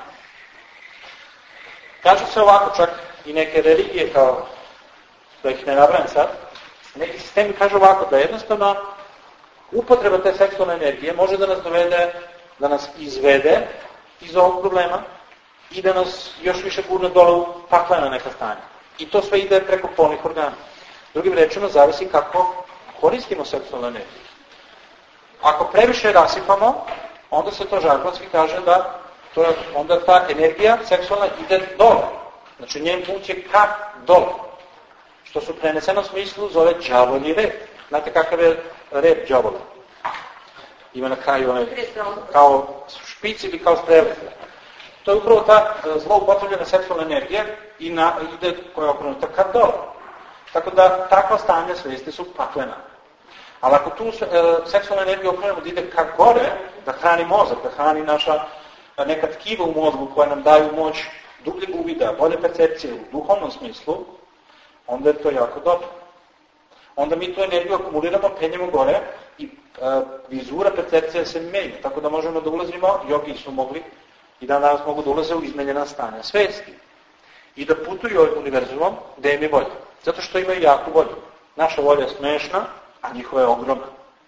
Kažu se ovako, čak i neke religije, kao da ih ne nabrajam sad, neki sistemi kažu ovako, da jednostavno upotreba te seksualne energije može da nas dovede, da nas izvede iz ovog problema i da nas još više gurne dole u paklena neka stanja. I to sve ide preko polnih organa. Drugim rečima, zavisi kako koristimo seksualnu energiju. Ako previše rasipamo, onda se to žargonski kaže da to je, onda ta energija seksualna ide dole. Znači njen put je ka dole. Što su u prenesenom smislu zove đavolji rep. Znate kakav je rep đavola? Ima na kraju onaj kao špic ili kao strelac. To je upravo ta zloupotrebljena seksualna energija i na, ide koja je okrenuta ka dole. Tako da takva stanja svijesti su paklena. Ali ako tu e, seksualna energija okrenemo da ide ka gore, da hrani mozak, da hrani naša neka tkiva u mozgu koja nam daju moć dubljeg uvida, bolje percepcije u duhovnom smislu, onda je to jako dobro. Onda mi tu energiju akumuliramo, penjemo gore i a, vizura percepcija se menja, tako da možemo da ulazimo, jogi su mogli i dan danas mogu da ulaze u izmenjena stanja svesti i da putuju ovim univerzumom gde im je volja. Zato što imaju jaku volju. Naša volja je smešna, a njihova je ogromna.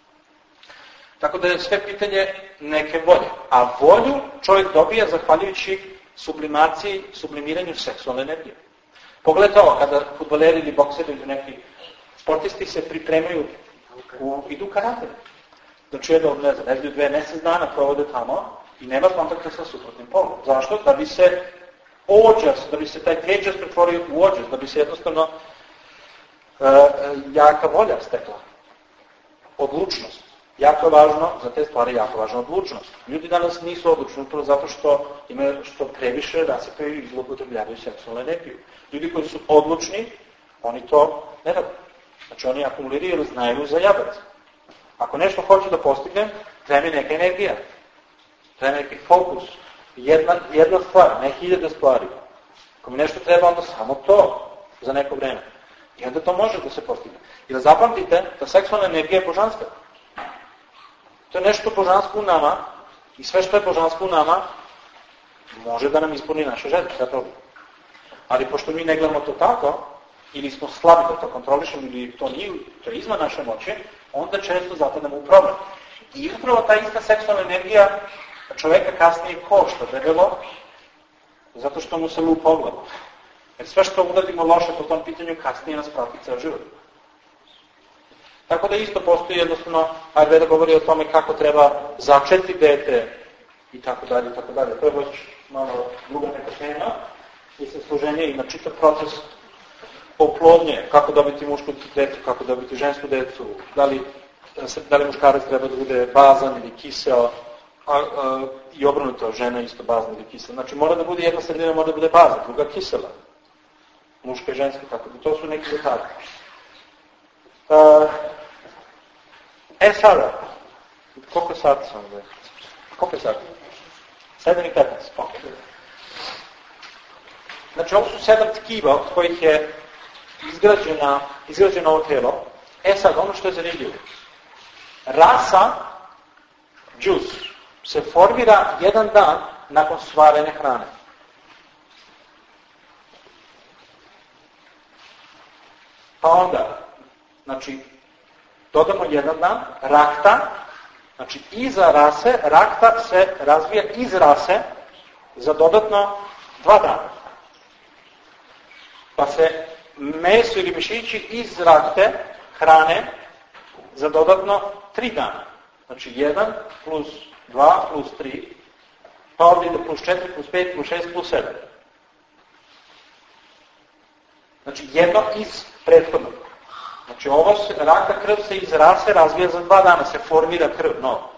Tako da je sve pitanje neke volje. A volju čovjek dobija zahvaljujući sublimaciji, sublimiranju seksualne energije. Pogledajte ovo, kada fudbaleri ili bokseri ili neki sportisti se pripremaju, u, idu u karate. Znači jedno, ne znam, nedelju dve, mesec dana provode tamo i nema kontakta sa suprotnim polom. Zašto? Da bi se ođas, da bi se taj teđas pretvorio u ođas, da bi se jednostavno uh, jaka volja stekla. Odlučnost. Jako je važno, za te stvari jako važna odlučnost. Ljudi danas nisu odlučni, upravo zato što imaju što previše rasipaju i zloupotrebljavaju seksualnu energiju. Ljudi koji su odlučni, oni to ne rade. Znači oni akumuliraju ili znaju za jabac. Ako nešto hoću da postignem, treba mi neka energija. Treba neki fokus. Jedna, jedna stvar, ne hiljade stvari. Ako mi nešto treba, onda samo to za neko vreme. I onda to može da se postigne. I da zapamtite da seksualna energija je božanska. To je nešto božansko u nama i sve što je božansko u nama može da nam ispuni naše želje. Ali pošto mi ne gledamo to tako, ili smo slabi da to kontrolišemo, ili to nije, to je izvan naše moći, onda često zapadamo u problem. I upravo ta ista seksualna energija čoveka kasnije košta debelo, zato što mu se lupa u glavu. Jer sve što uradimo loše po tom pitanju, kasnije nas prati ceo život. Tako da isto postoji jednostavno, Ayurveda govori o tome kako treba začeti dete i tako dalje i tako dalje. To je već malo druga neka tema i se služenje ima čitav proces oplodnje, kako dobiti mušku decu, kako dobiti žensku decu, da li, da li muškarac treba da bude bazan ili kiseo, a, a, i obrnuto, žena isto bazna ili kisela. Znači mora da bude jedna sredina, mora da bude bazan, druga kisela. Muška i ženska, tako da to su neki detalji. Uh, e sada, koliko sati sam da je? Koliko je sati? sedam i petnaest. Okay. Znači ovo su sedam tkiva od kojih je izgrađena, izgrađeno ovo telo. E sad, ono što je zanimljivo. Rasa, džus, se formira jedan dan nakon stvarene hrane. Pa onda, znači, dodamo jedan dan, rakta, znači iza rase, rakta se razvija iz rase za dodatno dva dana. Pa se meso ili mišići iz rakte hrane za dodatno tri dana. Znači jedan plus dva plus tri, pa ovdje ide plus četiri, plus pet, plus šest, plus sedam. Znači jedno iz prethodnog. Znači ovo se, rakta krv se iz rase razvija za dva dana, se formira krv, novo.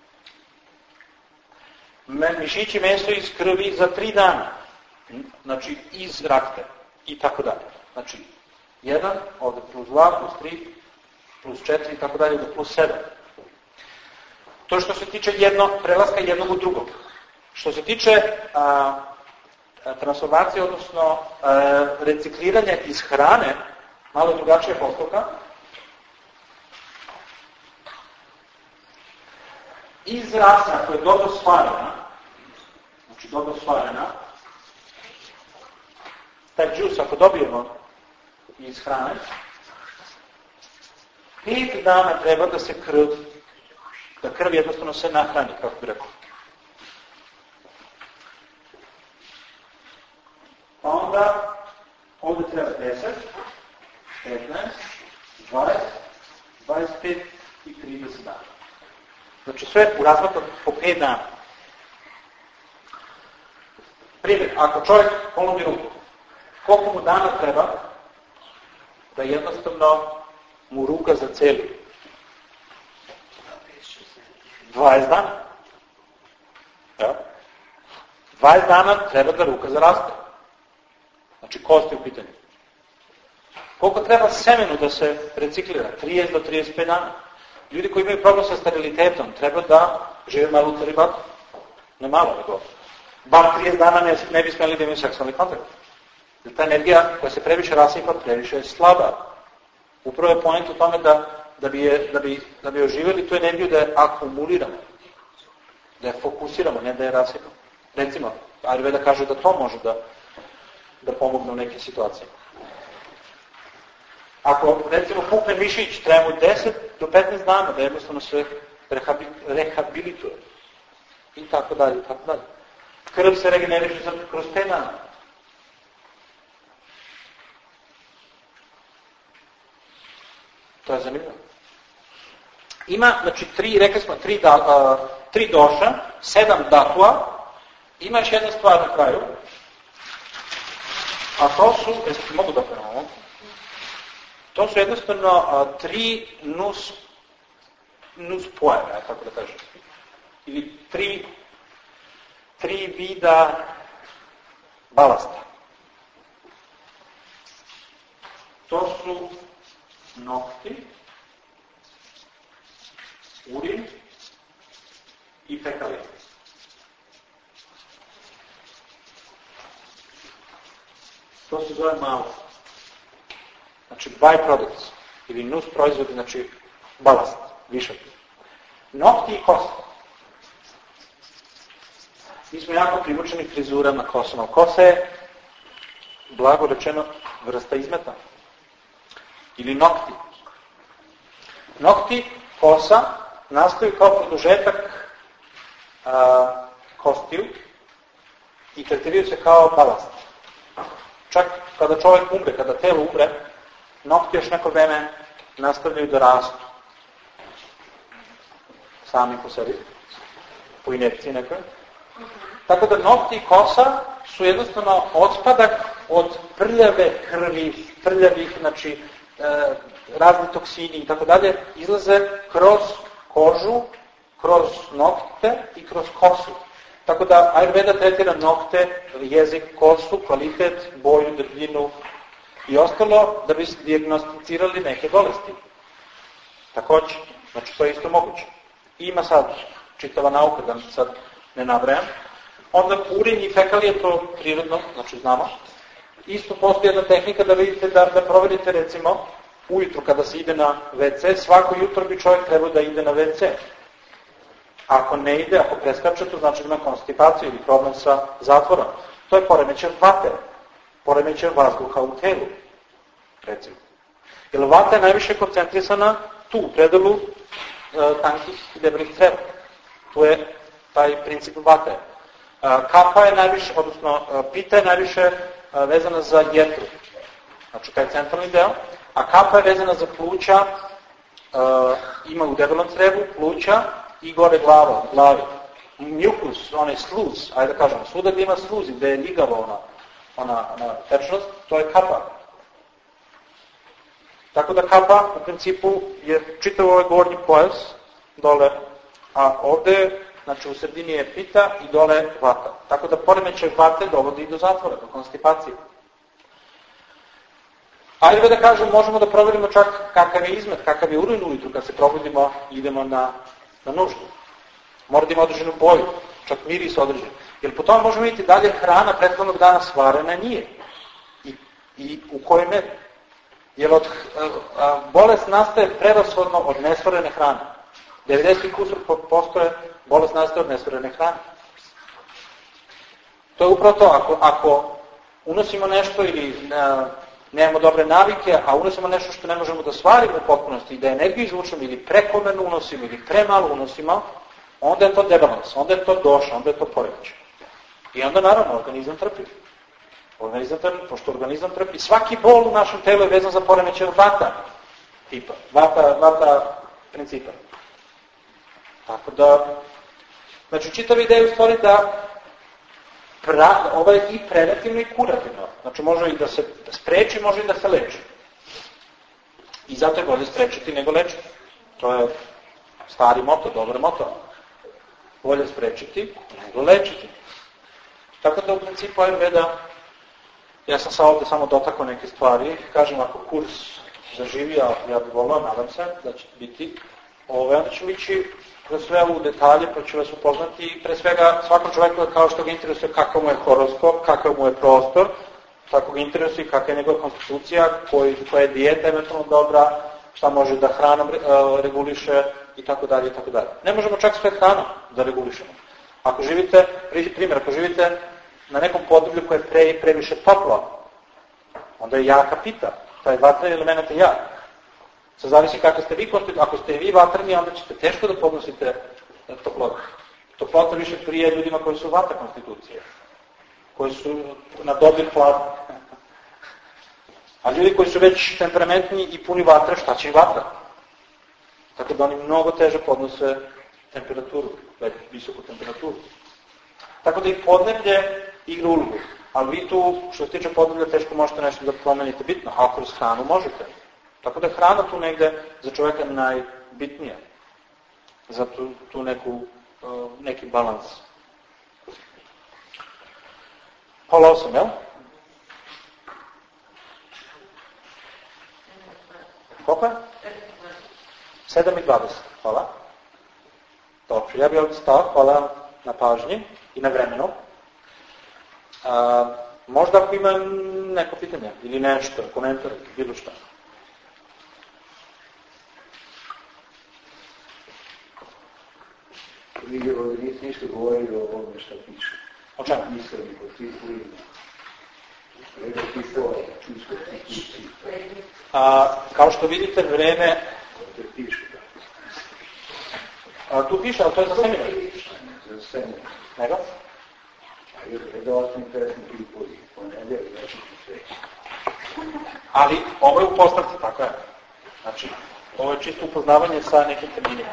Mišići meso iz krvi za tri dana. Znači iz rakte i tako dalje. Znači jedan, ovdje plus dva, plus tri, plus četiri i tako dalje, do plus sedam. To što se tiče jedno, prelaska jednog u drugog. Što se tiče a, a, transformacije, odnosno a, recikliranja iz hrane, malo drugačija postupka. Iz rasa koja je dobro stvarena, znači dobro stvarena, taj džus ako dobijemo iz hrane, pet dana treba da se krv, da krv jednostavno se nahrani, kako bi rekao. Pa onda, ovdje treba deset, petnaest, dvadeset, dvadeset pet i trideset dana. Znači sve u razmaku po pet dana. Primjer, ako čovjek polomi ruku, koliko mu dana treba da jednostavno mu ruka zaceli? dvadeset dana. Ja? dvadeset dana treba da ruka zaraste. Znači kost je u pitanju. Koliko treba semenu da se reciklira? trideset do trideset pet dana. Ljudi koji imaju problem sa sterilitetom treba da žive malo u celibatu. Ne malo, nego bar trideset dana ne, ne bi smeli da imaju seksualni kontakt. Jer ta energija koja se previše rasipa, previše je slaba. Upravo je point u tome da, da, bi je, da, bi, da bi oživjeli tu energiju, da je akumuliramo, da je fokusiramo, ne da je rasipamo. Recimo, Ayurveda kaže da to može da, da pomogne u nekim situacijama. Ako, recimo, pukne mišić, treba mu deset do petnaest dana da jednostavno se rehabilituje. I tako dalje, i tako dalje. Krv se regeneriše kroz pet dana. To je zanimljivo. Ima, znači, tri, rekli smo, tri, da, a, tri doša, sedam datua. Ima još jedna stvar na kraju. A to su, jeste mogu da prema to su jednostavno a, tri nus, nus pojave, tako da kažem. Ili tri, tri vida balasta. To su nokti, urin i fekalije. To se zove malo. Znači, byproducts, ili nus proizvodi, znači, balast, višak. Nokti i kosa. Mi smo jako privučeni frizurama kosama. Kosa je, blago rečeno, vrsta izmeta. Ili nokti. Nokti, kosa, nastaju kao produžetak a, kostiju i tretiraju se kao balast. Čak kada čovjek umre, kada telo umre, nokti još neko vreme nastavljaju da rastu. Sami po sebi, po inerciji nekoj. Tako da nokti i kosa su jednostavno odspadak od prljave krvi, prljavih, znači, e, razni toksini i tako dalje, izlaze kroz kožu, kroz nokte i kroz kosu. Tako da Ayurveda tretira nokte, jezik, kosu, kvalitet, boju, debljinu i ostalo da bi se dijagnosticirali neke bolesti. Također, znači to je isto moguće. Ima sad čitava nauka, da sad ne nabrajam. Onda urin i fekalije, to prirodno, znači znamo. Isto postoji jedna tehnika da vidite, da, da proverite recimo ujutru kada se ide na ve ce, svako jutro bi čovjek trebao da ide na ve ce. Ako ne ide, ako preskače, to znači da ima konstipaciju ili problem sa zatvorom. To je poremećaj vate, poremećaj vazduha u telu, recimo. Jer vata je najviše koncentrisana tu, u predelu e, tankih i debelih creva. Tu je taj princip vate. E, kapa je najviše, odnosno e, pita je najviše e, vezana za jetru, znači taj centralni deo, a kapa je vezana za pluća, e, ima u debelom crevu pluća, i gore glava, glavi. Mukus, onaj sluz, ajde da kažemo, svuda gdje ima sluz, gdje je ljigava ona, ona, ona tečnost, to je kapa. Tako da kapa u principu je čitav ovaj gornji pojas, dole, a ovdje, znači u sredini je pita i dole vata. Tako da poremećaj vate dovodi i do zatvora, do konstipacije. Ajde da kažem, možemo da proverimo čak kakav je izmet, kakav je urin ujutru, kad se probudimo i idemo na na nuždu. Mora da ima određenu boju, čak miris određen. Jer po tome možemo vidjeti da li je hrana prethodnog dana svarena, nije. I, i u kojoj meri. Jer od, a, a, bolest nastaje prevashodno od nesvarene hrane. devedeset posto je bolest nastaje od nesvarene hrane. To je upravo to. Ako, ako unosimo nešto ili na, nemamo dobre navike, a unosimo nešto što ne možemo da svarimo u potpunosti i da energiju izvučemo ili prekomerno unosimo ili premalo unosimo, onda je to debalans, onda je to doša, onda je to poremećaj. I onda naravno organizam trpi. Organizam trpi, pošto organizam trpi. Svaki bol u našem telu je vezan za poremećaj vata tipa, vata, vata principa. Tako da, znači čitav ideja u stvari da pra, ovo je i preventivno i kurativno. Znači može i da se spreči, može i da se leči. I zato je bolje sprečiti nego lečiti. To je stari moto, dobar moto. Bolje sprečiti nego lečiti. Tako da u principu Ayurveda, ja sam sa ovdje samo dotakao neke stvari. Kažem, ako kurs zaživi, ja, ja bih volao, nadam se da će biti ove, onda ćemo ići kroz sve u detalje, pa ću vas upoznati i pre svega svakom čovjeku kao što ga interesuje kakav mu je horoskop, kakav mu je prostor, tako ga interesuje kakva je njegova konstitucija, koji, koja je dijeta eventualno dobra, šta može da hranom reguliše i tako dalje i tako dalje. Ne možemo čak sve hranom da regulišemo. Ako živite, primjer, ako živite na nekom području koje je pre, previše toplo, onda je jaka pita, taj vatreni element je jak. Sad zavisi kako ste vi konstitucija. Ako ste vi vatreni, onda ćete teško da podnosite toplotu. Toplota više prije ljudima koji su vatra konstitucije, koji su na dodir hladni. A ljudi koji su već temperamentni i puni vatre, šta će i vatra? Tako da oni mnogo teže podnose temperaturu, već visoku temperaturu. Tako da i podneblje igra ulogu. Ali vi tu, što se tiče podneblja, teško možete nešto da promenite bitno, a kroz hranu možete. Tako da je hrana tu negde za čovjeka najbitnija. Za tu, tu neku, uh, neki balans. Pola osam, jel? Koliko je? sedam i dvadeset. Hvala. Dobro, ja bih ovdje stao. Hvala na pažnji i na vremenu. A, možda ako ima neko pitanje ili nešto, komentar, bilo šta. Vi ovdje niste ništa govorili o ovome što piše. O čemu? Nisam ni o titulima. Nego pisao čusko instituciji. Kao što vidite, vreme... To piše. A, tu piše, ali to je za seminar. Za seminar. Nego? A je predavostni interesni pripori. Ponedje, znači sve. Ali ovo je u postavci, tako je. Znači, ovo je čisto upoznavanje sa nekim terminima.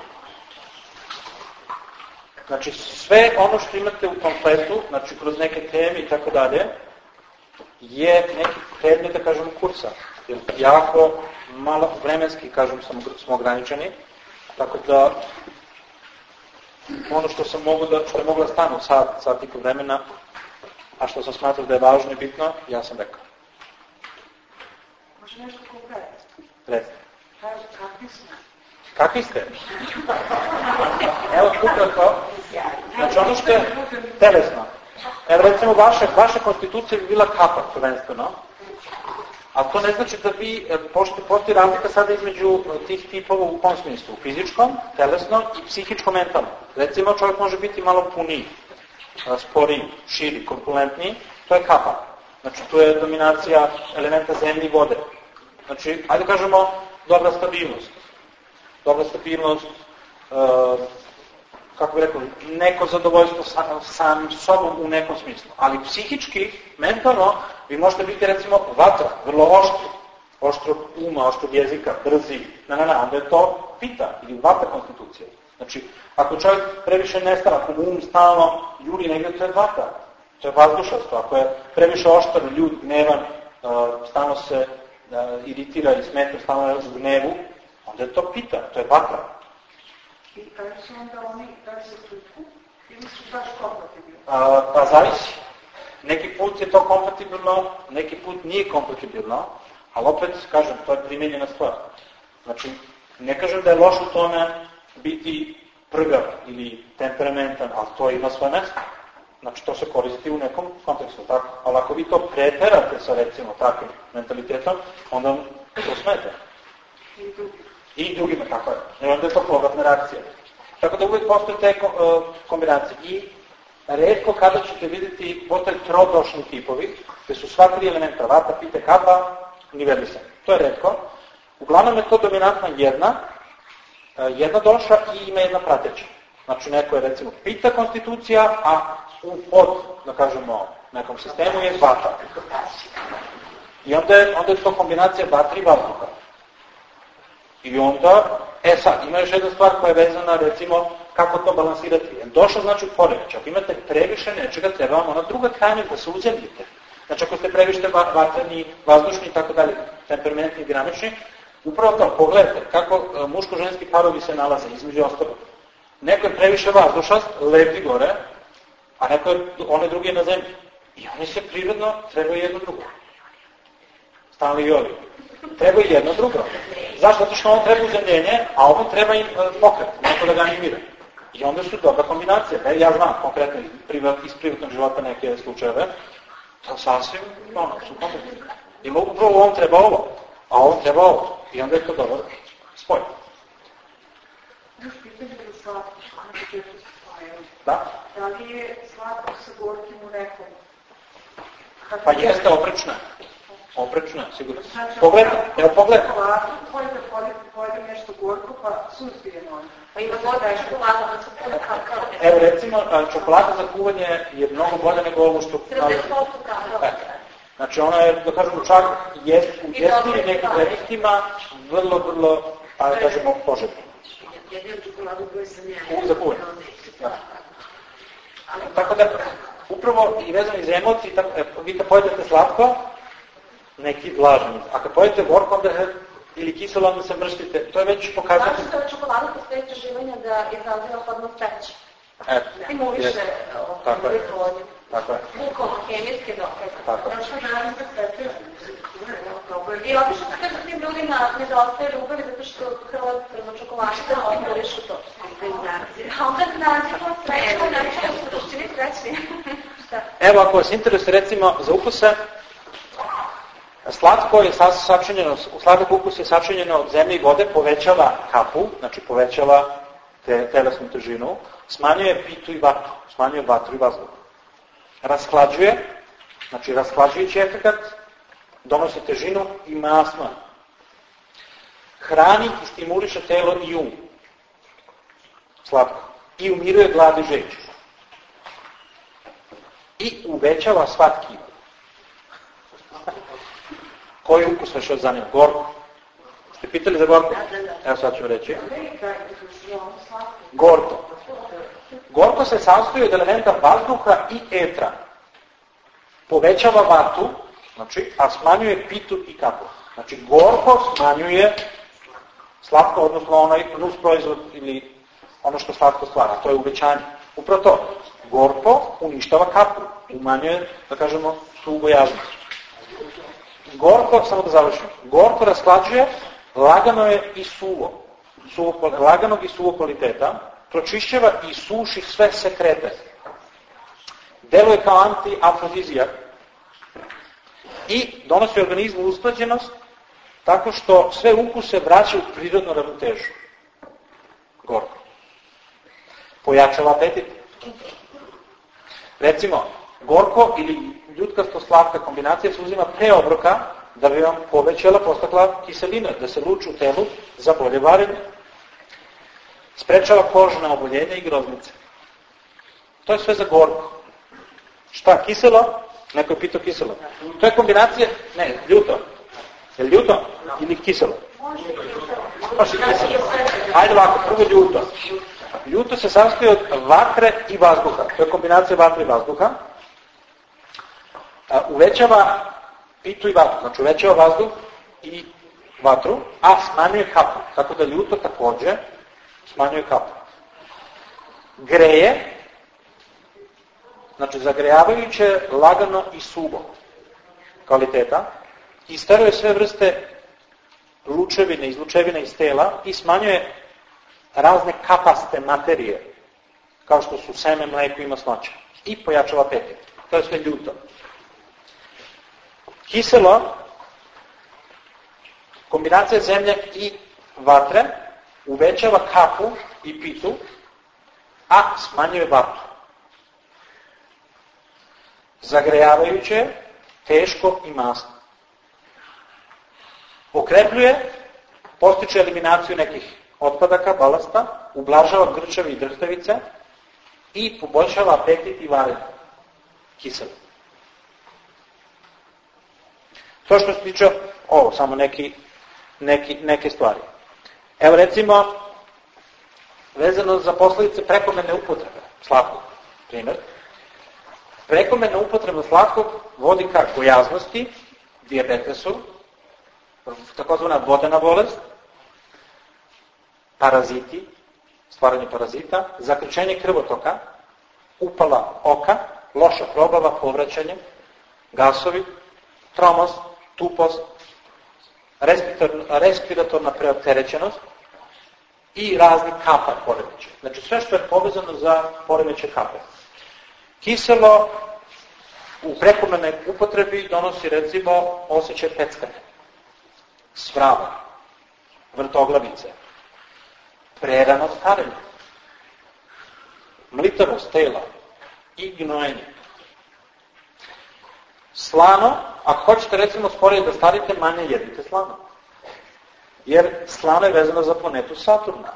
Znači, sve ono što imate u kompletu, znači kroz neke teme i tako dalje, je neki predmet, da kažem, kursa. Jer jako malo vremenski, kažem, smo ograničeni, tako da ono što sam mogu da, što je moglo da stanu sat, sat i po vremena, a što sam smatrao da je važno i bitno, ja sam rekao. Može nešto konkretno? Recite. Kaže, kakvi smo? Kakvi ste? Evo, ukratko, znači ono što je telesno. Evo, recimo, vaše, vaša konstitucija bi bila kapa, prvenstveno, a to ne znači da vi, pošto postoji razlika sada između tih tipova u kom smislu, u fizičkom, telesnom i psihičko-mentalnom. Recimo, čovjek može biti malo puniji, sporiji, širi, korpulentniji, to je kapa. Znači, tu je dominacija elementa zemlje i vode. Znači, ajde kažemo, dobra stabilnost. Dobra stabilnost, uh, kako bih rekao, neko zadovoljstvo sam, sam sobom u nekom smislu. Ali psihički, mentalno, vi možete biti, recimo, vatra, vrlo oštro, oštro uma, oštro jezika, brzi, na, na, na, onda je to pita ili vatra konstitucija. Znači, ako čovjek previše nestan, ako mu um stalno juri negdje, to je vatra, to je vazdušasto. Ako je previše oštar, ljud, gnevan, uh, stalno se uh, iritira i smeta, stalno je u gnevu, onda je to pita, to je vatra. I kada su onda oni, da se sliku, ili su baš kompatibilni? Pa zavisi. Neki put je to kompatibilno, neki put nije kompatibilno, ali opet, kažem, to je primjenjena stvar. Znači, ne kažem da je loše u tome biti prgav ili temperamentan, ali to ima svoje mjesto. Znači, to se koristi u nekom kontekstu, tako? Ali ako vi to preterate sa, recimo, takvim mentalitetom, onda to smete. I drugi. I drugima, tako je. I onda je to povratna reakcija. Tako da uvijek postoje te kombinacije. I retko kada ćete vidjeti, postoje trodošni tipovi, gdje su sva tri elementa, vata, pite, kapa, nivelisani. To je retko. Uglavnom je to dominantna jedna, jedna doša i ima jedna prateća. Znači neko je recimo pita konstitucija, a u pod, da kažemo, nekom sistemu je vata. I onda je, onda je to kombinacija vatra i vazduha. I onda, e sad, ima još jedna stvar koja je vezana, recimo, kako to balansirati. Došlo znači u poremećaj. Ako imate previše nečega, treba vam ona druga krajnja da se uzemljite. Znači, ako ste previše vatreni, vazdušni i tako dalje, temperamentni i dinamični, upravo to, pogledajte kako muško-ženski parovi se nalaze između ostalog. Neko je previše vazdušast, lepi gore, a neko je, one drugi je na zemlji. I oni se prirodno trebaju jedno drugo. Stanli i ovi. Treba i jedno drugo. Zašto? Zato što on treba uzemljenje, a ovo treba i pokret, neko da ga animira. I onda su dobra kombinacija. E, ja znam konkretno iz, privat, iz privatnog života neke slučajeve, to sasvim, ono, su kompletni. I upravo ovom treba ovo, a ovom treba ovo. I onda je to dobro spoj. Još pitanje za slatko, na početku spojeno. Da? Da li je slatko sa gorkim u nekom? Pa jeste oprečno. Oprečno, sigurno. Pogledaj, evo pogledaj. Pojede, pojede nešto gorko, pa suzbije noć. Pa ima voda i čokolada, da su puno kakao. Evo recimo, čokolada za kuvanje je mnogo bolja nego ovo što... sedamdeset posto kakao. Znači ona je, da kažemo, čak jest, u jestinim nekim redistima vrlo, vrlo, a da kažemo, poželjno. Jedinu čokoladu koju sam ja... U za kuvanje. Tako da, upravo i vezano iz emocije, vi kad pojedete slatko, neki vlažni. A kad pojedete gorko, onda ili kiselo, onda se mrštite. To je već pokazano. Znači da u čokoladu postoji istraživanje da izaziva odmah peć. Eto. Stimuliše proizvodnju. Tako je. Bukvalno hemijske dokaze. Tako je. Znači što želim da se I obično se kaže tim ljudima nedostaje ljubavi zato što hrvat prvo čokoladu da stimulišu to. A onda nazivom srećno, znači da su čini srećni. Evo, ako vas interesuje recimo za ukuse, slatko je sačinjeno, u sladak ukus je sačinjeno od zemlje i vode, povećava kapu, znači povećava te, telesnu težinu, smanjuje pitu i vatru, smanjuje vatru i vazduh. Rasklađuje, znači rasklađujući efekat, donosi težinu i masno. Hrani i stimuliše telo i um. Slatko. I umiruje glad i žeđ. I uvećava sva tkiva. Koji ukus vas još zanima? Gorko. Ste pitali za gorko? Evo sad ću reći. Gorko. Gorko se sastoji od elementa vazduha i etra. Povećava vatru, znači, a smanjuje pitu i kapu. Znači, gorko smanjuje slatko, odnosno onaj nus proizvod ili ono što slatko stvara, to je uvećanje. Upravo to, gorko uništava kapu, umanjuje, da kažemo, tu gojaznost. Gorko, samo da završim, gorko rasklađuje, lagano je i suvo, suvo laganog i suvo kvaliteta, pročišćava i suši sve sekrete. Deluje kao anti-afrodizijak i donosi organizmu usklađenost tako što sve ukuse vraća u prirodnu ravnotežu. Gorko. Pojačava apetit. Recimo, gorko ili ljutkasto slatka kombinacija se uzima pre obroka da bi vam povećala, postakla kiselina, da se luči u telu za bolje varenje. Sprečava kožna oboljenja i groznice. To je sve za gorko. Šta, kiselo? Neko je pitao kiselo. To je kombinacija, ne, ljuto. Je li ljuto ili kiselo? Može kiselo. Ajde ovako, prvo ljuto. Ljuto se sastoji od vatre i vazduha. To je kombinacija vatre i vazduha. Uvećava pitu i vatru. Znači uvećava vazduh i vatru, a smanjuje kapu. Tako da ljuto također smanjuje kapu. Greje, znači zagrejavajuće, lagano i suvo kvaliteta, isteruje sve vrste lučevine, izlučevine iz tela i smanjuje razne kapaste materije, kao što su seme, mleko i masnoće. I pojačava apetit. To je sve ljuto. Kiselo, kombinacija zemlje i vatre, uvećava kapu i pitu, a smanjuje vatru. Zagrejavajuće, teško i masno. Okrepljuje, postiče eliminaciju nekih otpadaka, balasta, ublažava grčevi i drhtavice i poboljšava apetit i varenje. Kiselo. To što se tiče, ovo, samo neki, neki, neke stvari. Evo recimo, vezano za posljedice prekomerne upotrebe slatkog, primjer. Prekomerna upotreba slatkog vodi ka gojaznosti, dijabetesu, takozvana vodena bolest, paraziti, stvaranje parazita, zakrčenje krvotoka, upala oka, loša probava, povraćanje, gasovi, tromos, tupost, respiratorna preopterećenost i razni kapa poremeće. Znači sve što je povezano za poremeće kape. Kiselo u prekomernoj upotrebi donosi recimo osjećaj peckanja, svrava, vrtoglavice, prerano starenje, mlitavost tela i gnojenje. Slano, ako hoćete recimo sporije da starite, manje jedite slano. Jer slano je vezano za planetu Saturna.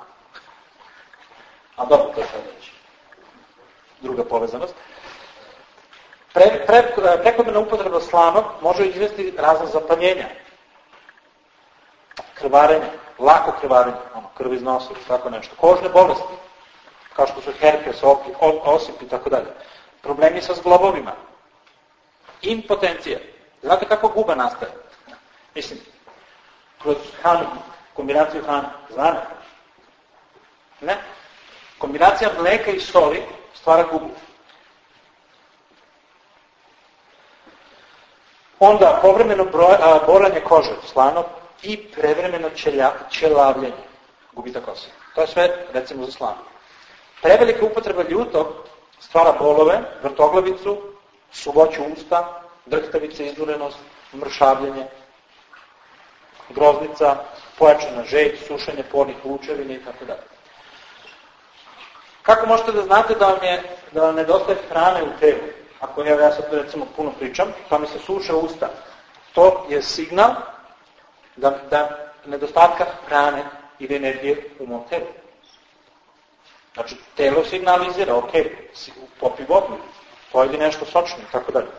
A dobro, to je sad reći. Druga povezanost. Pre, pre, prekomjerna upotreba slanog može izvesti razne zapaljenja, krvarenje, lako krvarenje, ono, krv iz nosa, tako nešto, kožne bolesti, kao što su herpes, osip i tako dalje. Problemi sa zglobovima, impotencija. Znate kako guba nastaje? Mislim, kroz hranu, kombinaciju hrane, znate? Ne? Kombinacija mleka i soli stvara gubu. Onda povremeno boranje kože, slano, i prevremeno čelja, čelavljenje, gubitak kose. To je sve, recimo, za slano. Prevelika upotreba ljutog stvara bolove, vrtoglavicu, suvoću usta, drhtavice, izdurenost, mršavljenje, groznica, pojačana žeđ, sušenje pornih lučevine i tako dalje. Kako možete da znate da vam, je, da vam nedostaje hrane u telu? Ako ja, ja sad recimo puno pričam, pa mi se suše usta, to je signal da, da nedostatka hrane ili energije u mom telu. Znači, telo signalizira, ok, popi vodu, pojedi nešto sočno i tako dalje.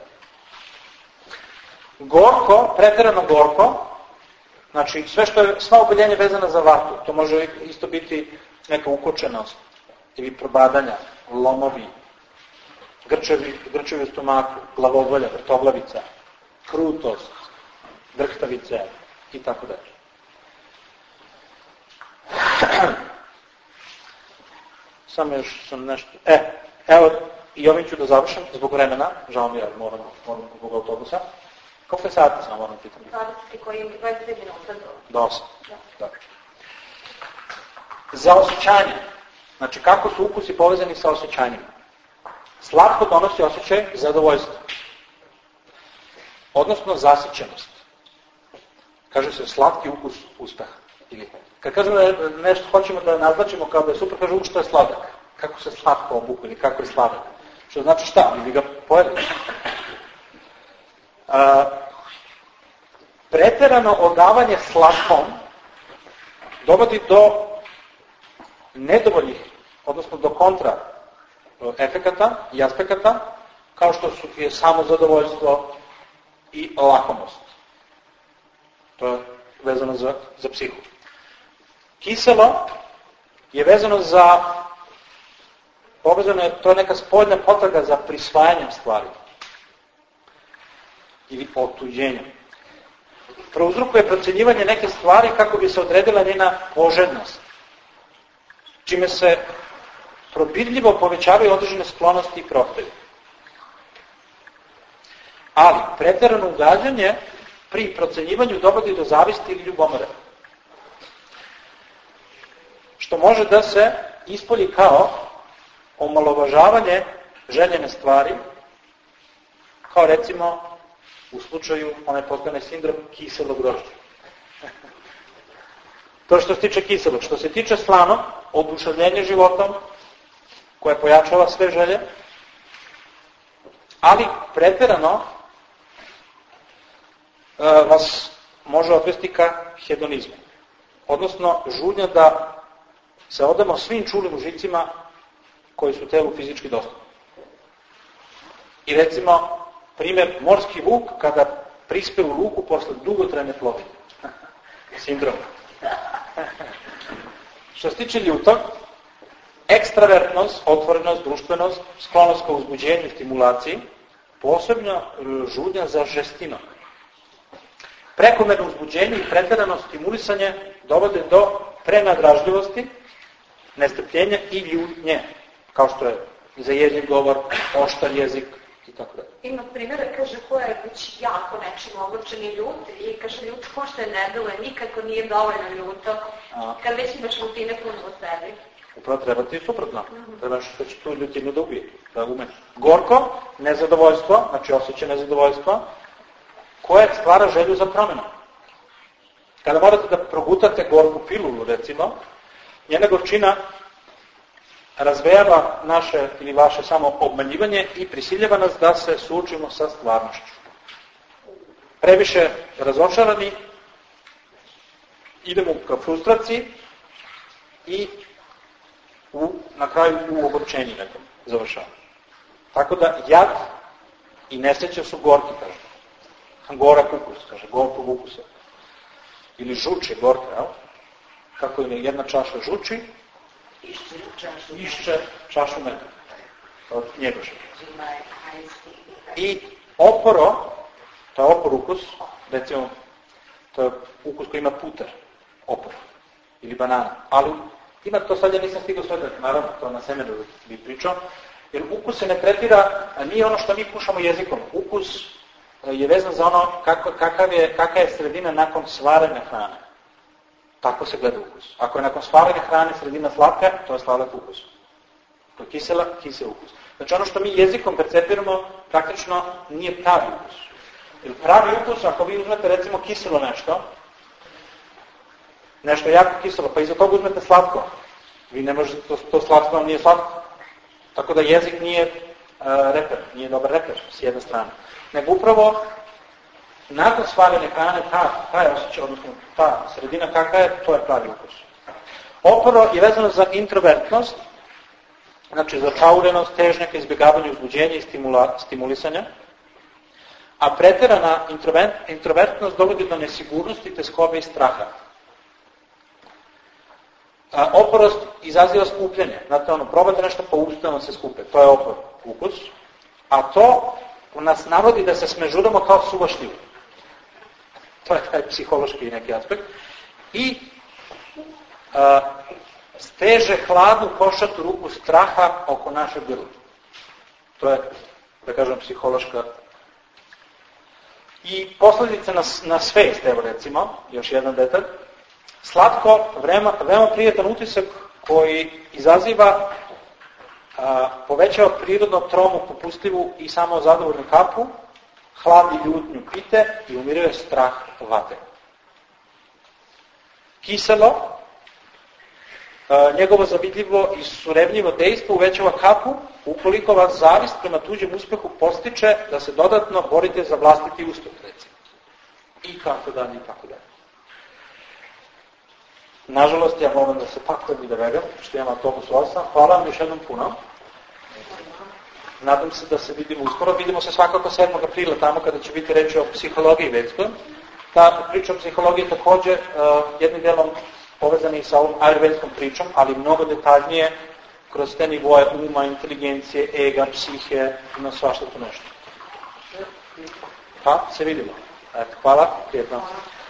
Gorko, pretjerano gorko, znači sve što je, sva oboljenja vezana za vatu, to može isto biti neka ukočenost ili probadanja, lomovi, grčevi, grčevi u stomaku, glavobolja, vrtoglavica, krutost, drhtavice i tako dalje. Samo još sam nešto... E, evo, i ovim ću da završim zbog vremena, žao mi je, moram, moram zbog autobusa. Koliko je sati, samo moram pitati? dvadeset koji dvadeset minuta do... Do osam. Dobro. Za osjećanje. Znači, kako su ukusi povezani sa osjećanjima? Slatko donosi osjećaj zadovoljstva. Odnosno zasićenost. Kaže se slatki ukus uspeha. Kad kažemo da nešto hoćemo da naznačimo kao da je super, kažemo što je sladak. Kako se slatko obuku ili kako je sladak. Što znači šta? Mi bi ga pojeli. Preterano odavanje slatkom dovodi do nedovoljnih, odnosno do kontra efekata i aspekata, kao što su je samo zadovoljstvo i lakomost. To je vezano za, za psihu. Kiselo je vezano za, povezano je, to je neka spoljna potraga za prisvajanjem stvari ili otuđenjem. Prouzrokuje procenjivanje neke stvari kako bi se odredila njena poželjnost, čime se probirljivo povećavaju određene sklonosti i prohtjevi. Ali pretjerano ugađanje pri procenjivanju dovodi do zavisti ili ljubomore, što može da se ispolji kao omalovažavanje željene stvari, kao recimo u slučaju onaj postane sindrom kiselog grožđa. To što se tiče kiselog. Što se tiče slanog, oduševljenje životom, koje pojačava sve želje, ali pretjerano e, vas može odvesti ka hedonizmu. Odnosno, žudnja da se odamo svim čulim užicima koji su telu fizički dostupni. I recimo, primjer, morski vuk kada prispe u luku posle dugotrajne plovidbe. Sindrom. Što se tiče ljutog, ekstravertnost, otvorenost, društvenost, sklonost ka uzbuđenju i stimulaciji, posebno žudnja za žestinom. Prekomerno uzbuđenje i pretjerano stimulisanje dovode do prenadražljivosti, nestrpljenja i ljutnje, kao što je zaježljiv govor, oštar jezik, i tako da. Ima primjera, kaže, ko je već jako nečim ogorčen i ljut i kaže, ljut ko što je ne deluje, nikako nije dovoljno ljuto, A. kad već imaš ljutine puno u sebi. Upravo treba ti suprotno. Mm-hmm. Trebaš da će tu ljutinu da ubije, da ume. Gorko, nezadovoljstvo, znači osjećaj nezadovoljstva, koje stvara želju za promjenu. Kada morate da progutate gorku pilulu, recimo, njena gorčina razvejava naše ili vaše samo obmanjivanje i prisiljava nas da se suočimo sa stvarnošću. Previše razočarani, idemo ka frustraciji i u, na kraju u ogorčenju nekom završavamo. Tako da jad i nesreća su gorki, kaže. Gorak ukus, kaže, gorkog ukusa. Ili žuč je gorka, jel? Kako je jedna čaša žuči, išće čašu meda od njegoša. I oporo, to je opor ukus, recimo, to je ukus koji ima puter, opor, ili banana. Ali ima to, sad ja nisam stigao sve da, naravno, to na semenu bi pričao, jer ukus se ne tretira, nije ono što mi kušamo jezikom. Ukus je vezan za ono kako, kakav je, kakva je sredina nakon svarene hrane. Tako se gleda ukus. Ako je nakon svarene hrane sredina slatka, to je sladak ukus. To je kisela, kisel ukus. Znači ono što mi jezikom percepiramo, praktično nije pravi ukus. Jer pravi ukus, ako vi uzmete recimo kiselo nešto, nešto jako kiselo, pa iza toga uzmete slatko, vi ne možete, to, to slatko vam nije slatko. Tako da jezik nije uh, reper, nije dobar reper s jedne strane. Nego upravo nakon svarene hrane, ta, taj osjećaj, odnosno ta sredina kakva je, to je pravi ukus. Oporo je vezano za introvertnost, znači za čaurenost, težnjaka, izbjegavanje uzbuđenja i stimula, stimulisanja, a preterana introvertnost dovodi do nesigurnosti, teskobe i straha. A, oporost izaziva skupljanje. Znate, ono, probate nešto pa ustavno se skupe. To je opor ukus. A to nas navodi da se smežuramo kao suvašljivi. To je taj psihološki neki aspekt. I a, steže hladnu košatu ruku straha oko naše grla. To je, da kažem, psihološka. I posljedice na, na svest, evo recimo, još jedan detalj. Slatko, veoma, veoma prijetan utisak koji izaziva, a, povećava prirodno tromu, popustljivu i samo zadovoljnu kapu, hladi ljutnju pite i umiruje strah vate. Kiselo, a, njegovo zavidljivo i surevljivo dejstvo uvećava kapu ukoliko vas zavist prema tuđem uspehu postiče da se dodatno borite za vlastiti uspeh, recimo. I kako dalje, i tako dalje. Nažalost, ja moram da se pakujem i da vegam, što imam autobus u osam. Hvala vam još jednom puno. Nadam se da se vidimo uskoro. Vidimo se svakako sedmog aprila, tamo kada će biti reći o psihologiji vedskoj. Ta priča o psihologiji je također uh, jednim delom povezana i sa ovom ajurvedskom pričom, ali mnogo detaljnije kroz te nivoje uma, inteligencije, ega, psihe, ima svašta to nešto. Pa, se vidimo. Eto, hvala, prijetno.